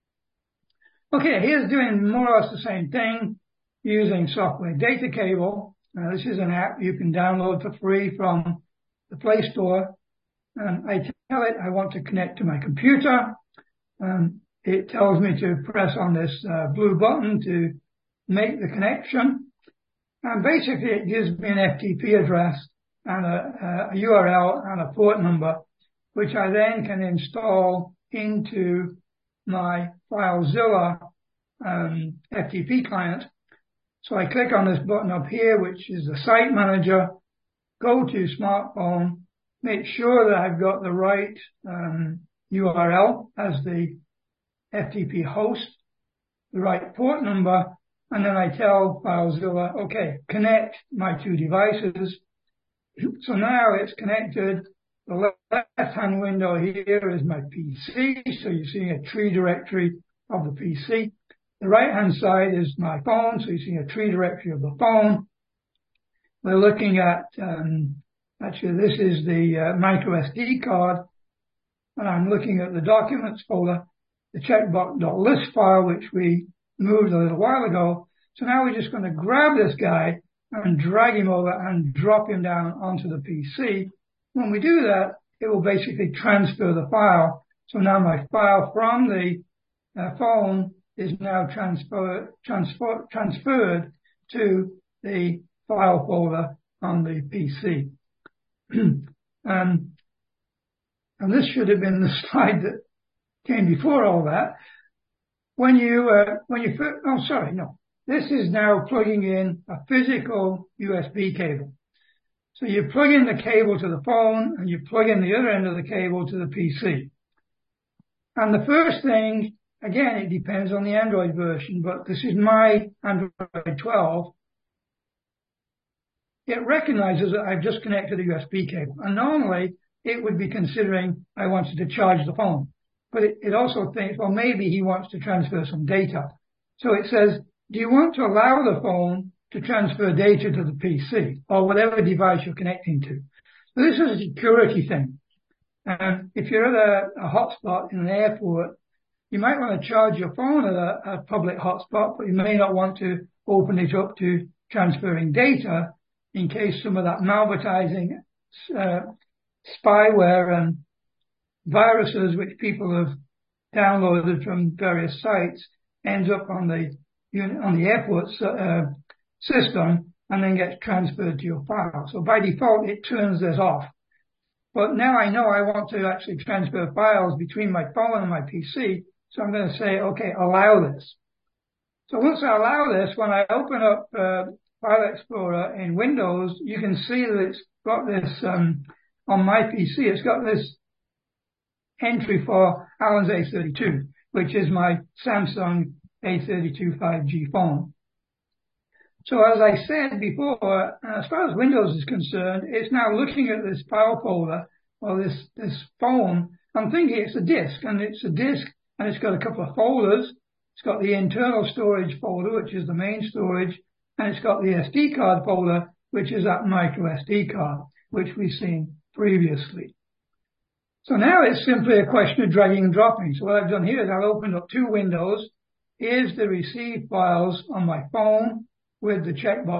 Okay, here's doing more or less the same thing using Software Data Cable. Uh, this is an app you can download for free from the Play Store. And I tell it I want to connect to my computer. Um, it tells me to press on this uh, blue button to make the connection. And basically it gives me an F T P address and a, a U R L and a port number, which I then can install into my FileZilla um, F T P client. So I click on this button up here, which is the Site Manager, go to Smartphone, make sure that I've got the right um, U R L as the F T P host, the right port number, and then I tell FileZilla, okay, connect my two devices. So now it's connected. The left-hand window here is my P C, so you're seeing a tree directory of the P C. The right-hand side is my phone, so you're seeing a tree directory of the phone. We're looking at, um, actually this is the uh, micro S D card, and I'm looking at the Documents folder, the checkbox.list file, which we moved a little while ago. So now we're just going to grab this guy and drag him over and drop him down onto the P C. When we do that, it will basically transfer the file. So now my file from the uh, phone is now transfer, transfer, transferred to the file folder on the P C. um, and this should have been the slide that came before all that. When you, uh, when you, oh, sorry, no. This is now plugging in a physical U S B cable. So you plug in the cable to the phone and you plug in the other end of the cable to the P C. And the first thing, again, it depends on the Android version, but this is my Android twelve. It recognizes that I've just connected a U S B cable. And normally it would be considering I wanted to charge the phone. But it, it also thinks, well, maybe he wants to transfer some data. So it says, do you want to allow the phone to transfer data to the P C or whatever device you're connecting to? So this is a security thing. And if you're at a, a hotspot in an airport you might want to charge your phone at a, a public hotspot, but you may not want to open it up to transferring data in case some of that malvertising, uh, spyware and viruses which people have downloaded from various sites ends up on the on the airport uh, system and then gets transferred to your file. So by default, it turns this off. But now I know I want to actually transfer files between my phone and my P C, so I'm going to say, okay, allow this. So once I allow this, when I open up uh, File Explorer in Windows, you can see that it's got this, um, on my P C, it's got this entry for Alan's A thirty-two, which is my Samsung A thirty-two five G phone. So as I said before, as far as Windows is concerned, it's now looking at this file folder or this, this phone. I'm thinking it's a disk, and it's a disk, and it's got a couple of folders. It's got the internal storage folder, which is the main storage, and it's got the S D card folder, which is that micro S D card, which we've seen previously. So now it's simply a question of dragging and dropping. So what I've done here is I've opened up two windows. Here's the received files on my phone with the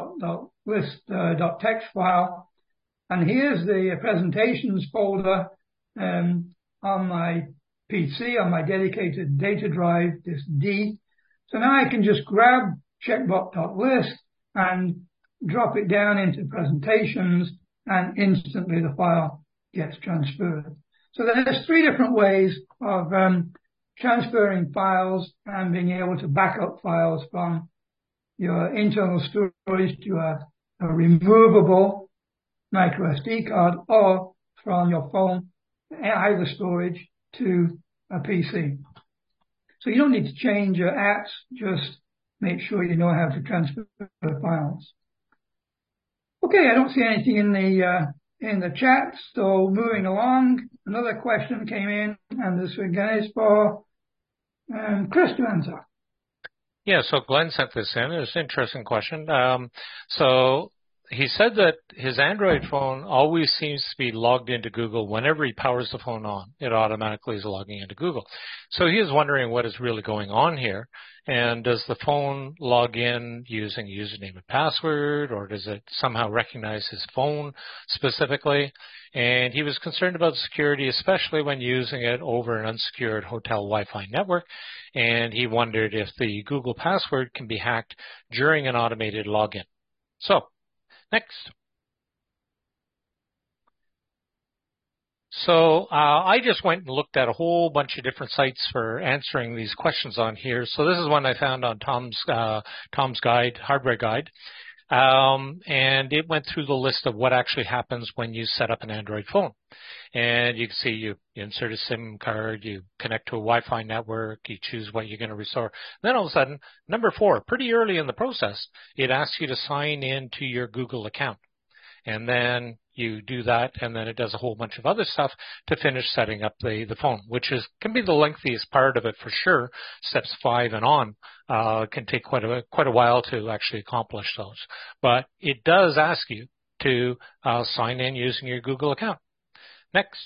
checkbox.list.txt uh, file. And here's the presentations folder um, on my P C, on my dedicated data drive, this D. So now I can just grab checkbox.list and drop it down into presentations, and instantly the file gets transferred. So there's three different ways of um, transferring files and being able to back up files from your internal storage to a, a removable micro S D card, or from your phone, either storage, to a P C. So you don't need to change your apps, just make sure you know how to transfer files. Okay, I don't see anything in the uh, in the chat, so moving along, another question came in, and this again is for um, Chris to answer. Yeah, so Glenn sent this in. It's an interesting question. Um, so he said that his Android phone always seems to be logged into Google whenever he powers the phone on. It automatically is logging into Google. So he is wondering what is really going on here. And does the phone log in using username and password, or does it somehow recognize his phone specifically? And he was concerned about security, especially when using it over an unsecured hotel Wi-Fi network. And he wondered if the Google password can be hacked during an automated login. So, next. So uh, I just went and looked at a whole bunch of different sites for answering these questions on here. So this is one I found on Tom's uh, Tom's guide, hardware guide, um, and it went through the list of what actually happens when you set up an Android phone. And you can see you, you insert a SIM card, you connect to a Wi-Fi network, you choose what you're going to restore. Then all of a sudden, number four, pretty early in the process, it asks you to sign in to your Google account. And then you do that, and then it does a whole bunch of other stuff to finish setting up the, the phone, which is can be the lengthiest part of it for sure. Steps five and on uh, can take quite a quite a while to actually accomplish those. But it does ask you to uh, sign in using your Google account. Next.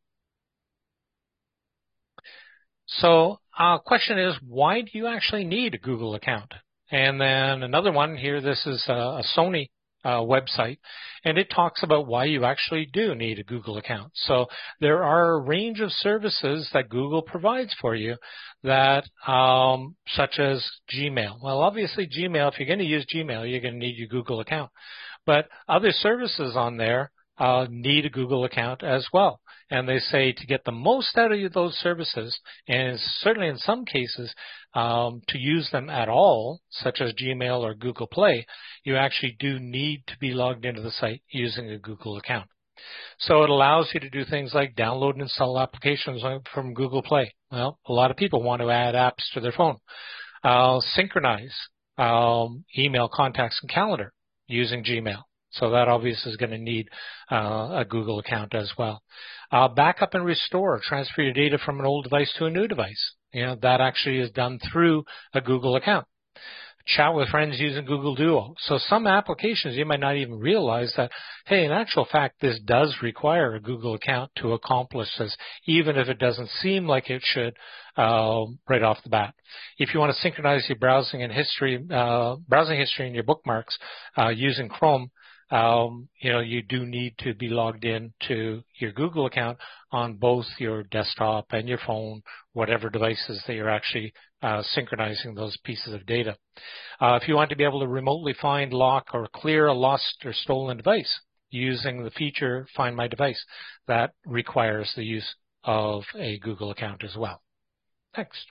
So uh, question is, why do you actually need a Google account? And then another one here, this is a, a Sony uh, website, and it talks about why you actually do need a Google account. So there are a range of services that Google provides for you that, um, such as Gmail. Well, obviously Gmail, if you're going to use Gmail, you're going to need your Google account. But other services on there Uh, need a Google account as well. And they say to get the most out of those services, and certainly in some cases, um, to use them at all, such as Gmail or Google Play, you actually do need to be logged into the site using a Google account. So it allows you to do things like download and install applications from Google Play. Well, a lot of people want to add apps to their phone. Uh, synchronize um, email contacts and calendar using Gmail. So that obviously is going to need uh, a Google account as well. Uh, backup and restore, transfer your data from an old device to a new device. You know, that actually is done through a Google account. chat with friends using Google Duo. So some applications you might not even realize that, hey, in actual fact, this does require a Google account to accomplish this, even if it doesn't seem like it should uh, right off the bat. If you want to synchronize your browsing and history, uh, browsing history and your bookmarks uh, using Chrome, Um, you know, you do need to be logged in to your Google account on both your desktop and your phone, whatever devices that you're actually uh, synchronizing those pieces of data. Uh, if you want to be able to remotely find, lock, or clear a lost or stolen device using the feature Find My Device, that requires the use of a Google account as well. Next.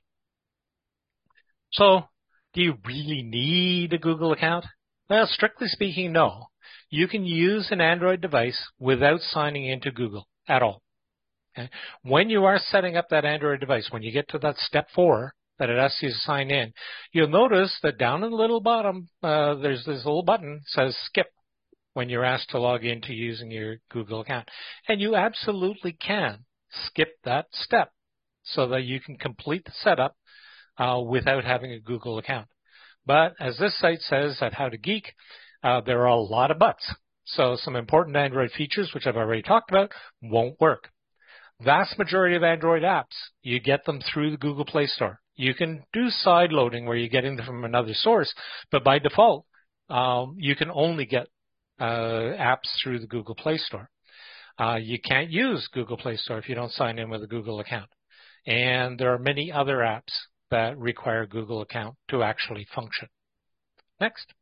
So, do you really need a Google account? Well, strictly speaking, no. You can use an Android device without signing into Google at all. Okay? When you are setting up that Android device, when you get to that step four that it asks you to sign in, you'll notice that down in the little bottom, uh, there's this little button that says skip when you're asked to log into using your Google account. And you absolutely can skip that step so that you can complete the setup uh, without having a Google account. But as this site says at How to Geek, Uh, there are a lot of buts. So some important Android features, which I've already talked about, won't work. Vast majority of Android apps, you get them through the Google Play Store. You can do side loading where you're getting them from another source, but by default, um, you can only get uh, apps through the Google Play Store. Uh, you can't use Google Play Store if you don't sign in with a Google account. And there are many other apps that require a Google account to actually function. Next.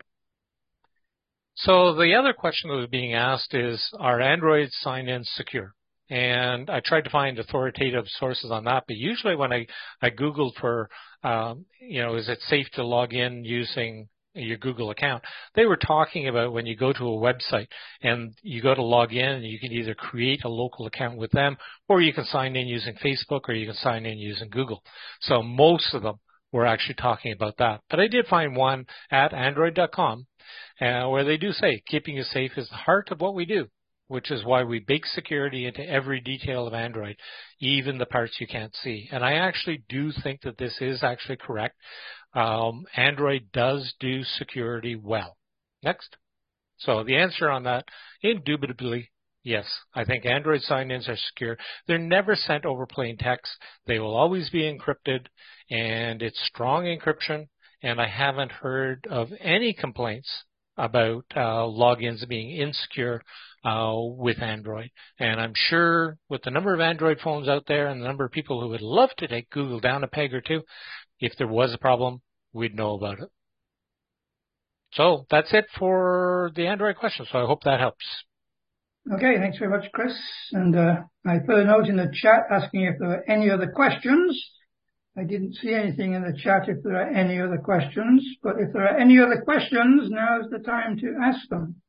So the other question that was being asked is, are Android sign-ins secure? And I tried to find authoritative sources on that, but usually when I, I Googled for, um, you know, is it safe to log in using your Google account, they were talking about when you go to a website and you go to log in, and you can either create a local account with them, or you can sign in using Facebook, or you can sign in using Google. So most of them were actually talking about that. But I did find one at android dot com uh, where they do say keeping you safe is the heart of what we do, which is why we bake security into every detail of Android, even the parts you can't see. And I actually do think that this is actually correct. Um, Android does do security well. Next. So the answer on that, indubitably, yes. I think Android sign-ins are secure. They're never sent over plain text. They will always be encrypted, and it's strong encryption, and I haven't heard of any complaints about uh, logins being insecure uh, with Android. And I'm sure with the number of Android phones out there and the number of people who would love to take Google down a peg or two, if there was a problem, we'd know about it. So that's it for the Android question. So I hope that helps. Okay, thanks very much, Chris. And uh, I put a note in the chat asking if there are any other questions. I didn't see anything in the chat if there are any other questions, but if there are any other questions, now is the time to ask them.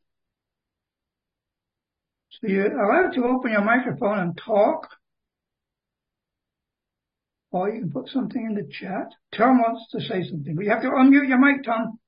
So you're allowed to open your microphone and talk, or you can put something in the chat. Tom wants to say something, but you have to unmute your mic, Tom.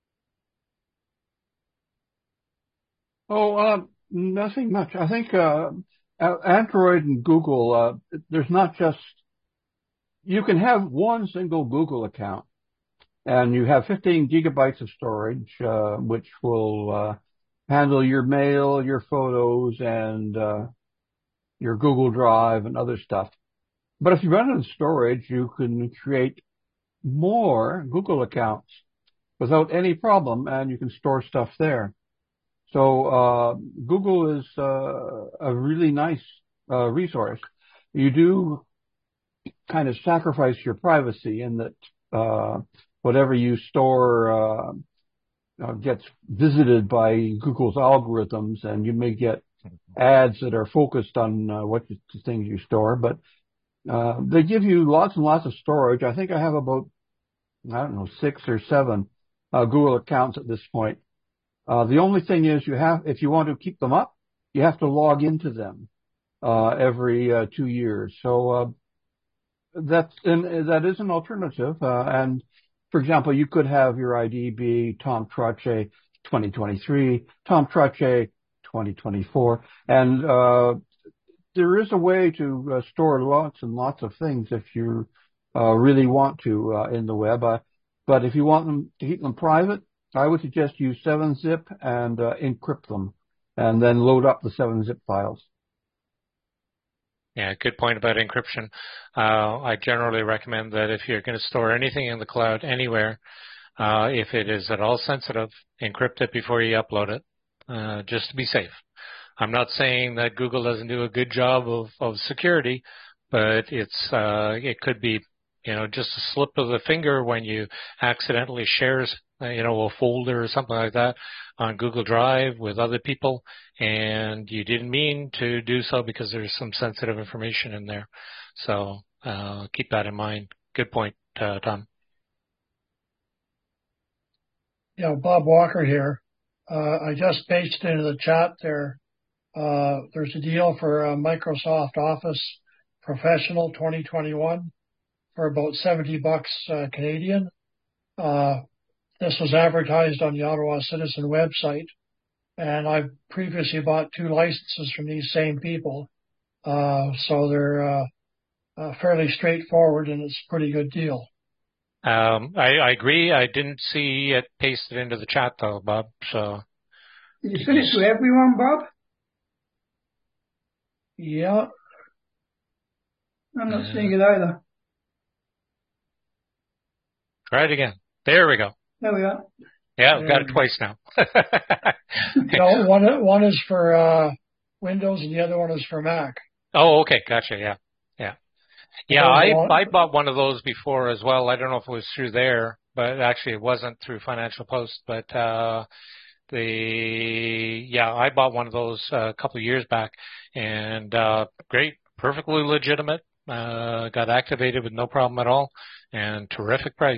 Oh, uh, nothing much. I think uh, Android and Google, uh, there's not just, you can have one single Google account, and you have fifteen gigabytes of storage, uh, which will uh, handle your mail, your photos, and uh, your Google Drive and other stuff. But if you run out of storage, you can create more Google accounts without any problem, and you can store stuff there. So uh, Google is uh, a really nice uh, resource. You do kind of sacrifice your privacy in that uh, whatever you store uh, uh, gets visited by Google's algorithms, and you may get ads that are focused on uh, what the things you store. But uh, they give you lots and lots of storage. I think I have about, I don't know, six or seven uh, Google accounts at this point. Uh, the only thing is you have, if you want to keep them up, you have to log into them, uh, every, uh, two years. So, uh, that's, and that is an alternative. Uh, and for example, you could have your I D be Tom Trottier twenty twenty-three, Tom Trottier twenty twenty-four. And, uh, there is a way to uh, store lots and lots of things if you, uh, really want to, uh, in the web. Uh, But if you want them to keep them private, I would suggest use seven zip and uh, encrypt them, and then load up the seven zip files. Yeah, good point about encryption. Uh, I generally recommend that if you're going to store anything in the cloud anywhere, uh, if it is at all sensitive, encrypt it before you upload it, uh, just to be safe. I'm not saying that Google doesn't do a good job of, of security, but it's uh, it could be, you know, just a slip of the finger when you accidentally share, you know, a folder or something like that on Google Drive with other people, and you didn't mean to do so because there's some sensitive information in there. So uh, keep that in mind. Good point, uh, Tom. Yeah, Bob Walker here. Uh, I just pasted into the chat there. Uh, there's a deal for uh, Microsoft Office Professional twenty twenty-one for about seventy bucks uh, Canadian. Uh, this was advertised on the Ottawa Citizen website, and I've previously bought two licenses from these same people. Uh, so they're uh, uh, fairly straightforward, and it's a pretty good deal. Um, I, I agree. I didn't see it pasted into the chat though, Bob. So did you send it to everyone, Bob? Yeah. I'm not uh, seeing it either. Try it again. There we go. There we are. Yeah, I've got it twice now. No, one one is for uh, Windows and the other one is for Mac. Oh, okay, gotcha. Yeah, yeah, yeah. I I bought one of those before as well. I don't know if it was through there, but actually it wasn't through Financial Post. But uh, the yeah, I bought one of those uh, a couple of years back, and uh, great, perfectly legitimate. Uh, got activated with no problem at all, and terrific price.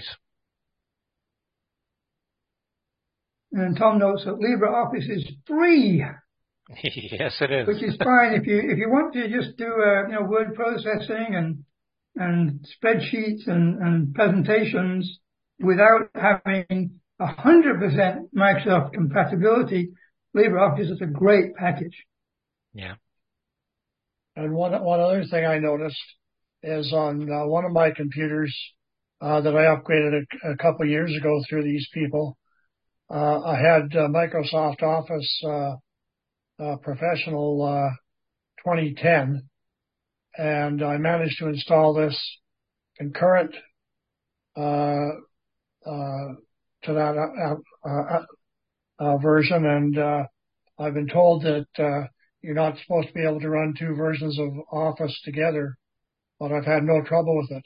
And Tom notes that LibreOffice is free. Yes, it is. Which is fine if you if you want to just do uh, you know word processing and and spreadsheets and, and presentations without having a hundred percent Microsoft compatibility. LibreOffice is a great package. Yeah. And one one other thing I noticed is on uh, one of my computers uh, that I upgraded a, a couple of years ago through these people. Uh, I had uh, Microsoft Office uh, uh, Professional uh, twenty ten, and I managed to install this concurrent uh, uh, to that uh, uh, uh, version, and uh, I've been told that uh, you're not supposed to be able to run two versions of Office together, but I've had no trouble with it.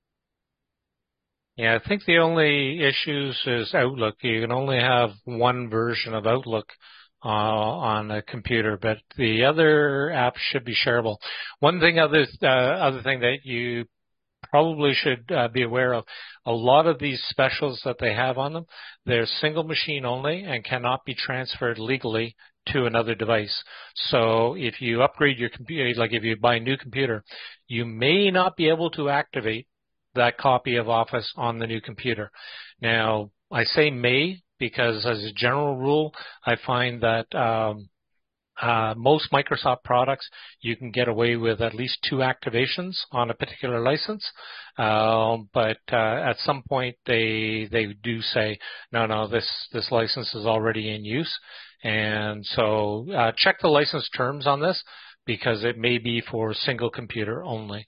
Yeah, I think the only issues is Outlook. You can only have one version of Outlook uh, on a computer, but the other apps should be shareable. One thing, other uh, other thing that you probably should uh, be aware of, a lot of these specials that they have on them, they're single machine only and cannot be transferred legally to another device. So if you upgrade your computer, like if you buy a new computer, you may not be able to activate that copy of Office on the new computer. Now, I say may because as a general rule, I find that um, uh, most Microsoft products, you can get away with at least two activations on a particular license. Um, but uh, at some point, they they do say, no, no, this, this license is already in use. And so uh, check the license terms on this because it may be for single computer only.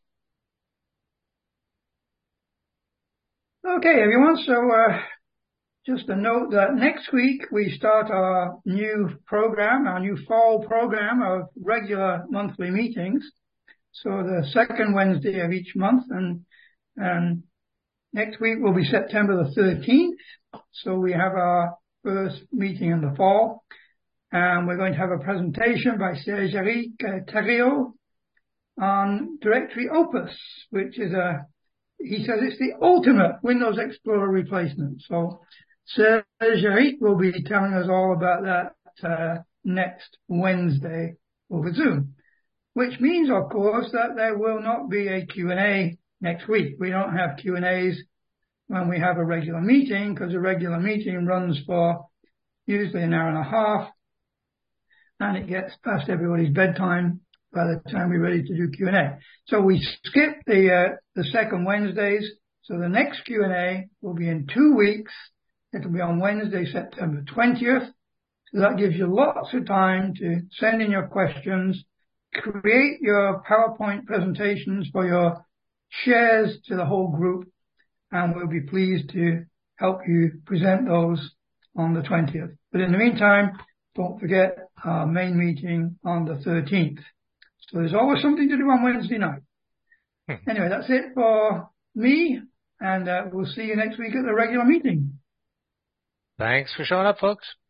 Okay, everyone. So uh, just a note that next week we start our new program, our new fall program of regular monthly meetings. So the second Wednesday of each month, and and next week will be September the thirteenth. So we have our first meeting in the fall, and we're going to have a presentation by Serge-Eric Thériault on Directory Opus, which is a He says it's the ultimate Windows Explorer replacement. So Serge-Eric will be telling us all about that uh, next Wednesday over Zoom, which means, of course, that there will not be a Q and A next week. We don't have Q and A's when we have a regular meeting because a regular meeting runs for usually an hour and a half, and it gets past everybody's bedtime by the time we're ready to do Q and A. So we skip the uh, the second Wednesdays So the next Q and A will be in two weeks. It'll be on Wednesday, September twentieth. So that gives you lots of time to send in your questions, create your PowerPoint presentations for your shares to the whole group, and we'll be pleased to help you present those on the twentieth. But in the meantime, don't forget our main meeting on the thirteenth. So there's always something to do on Wednesday night. Hmm. Anyway, that's it for me, and uh, we'll see you next week at the regular meeting. Thanks for showing up, folks.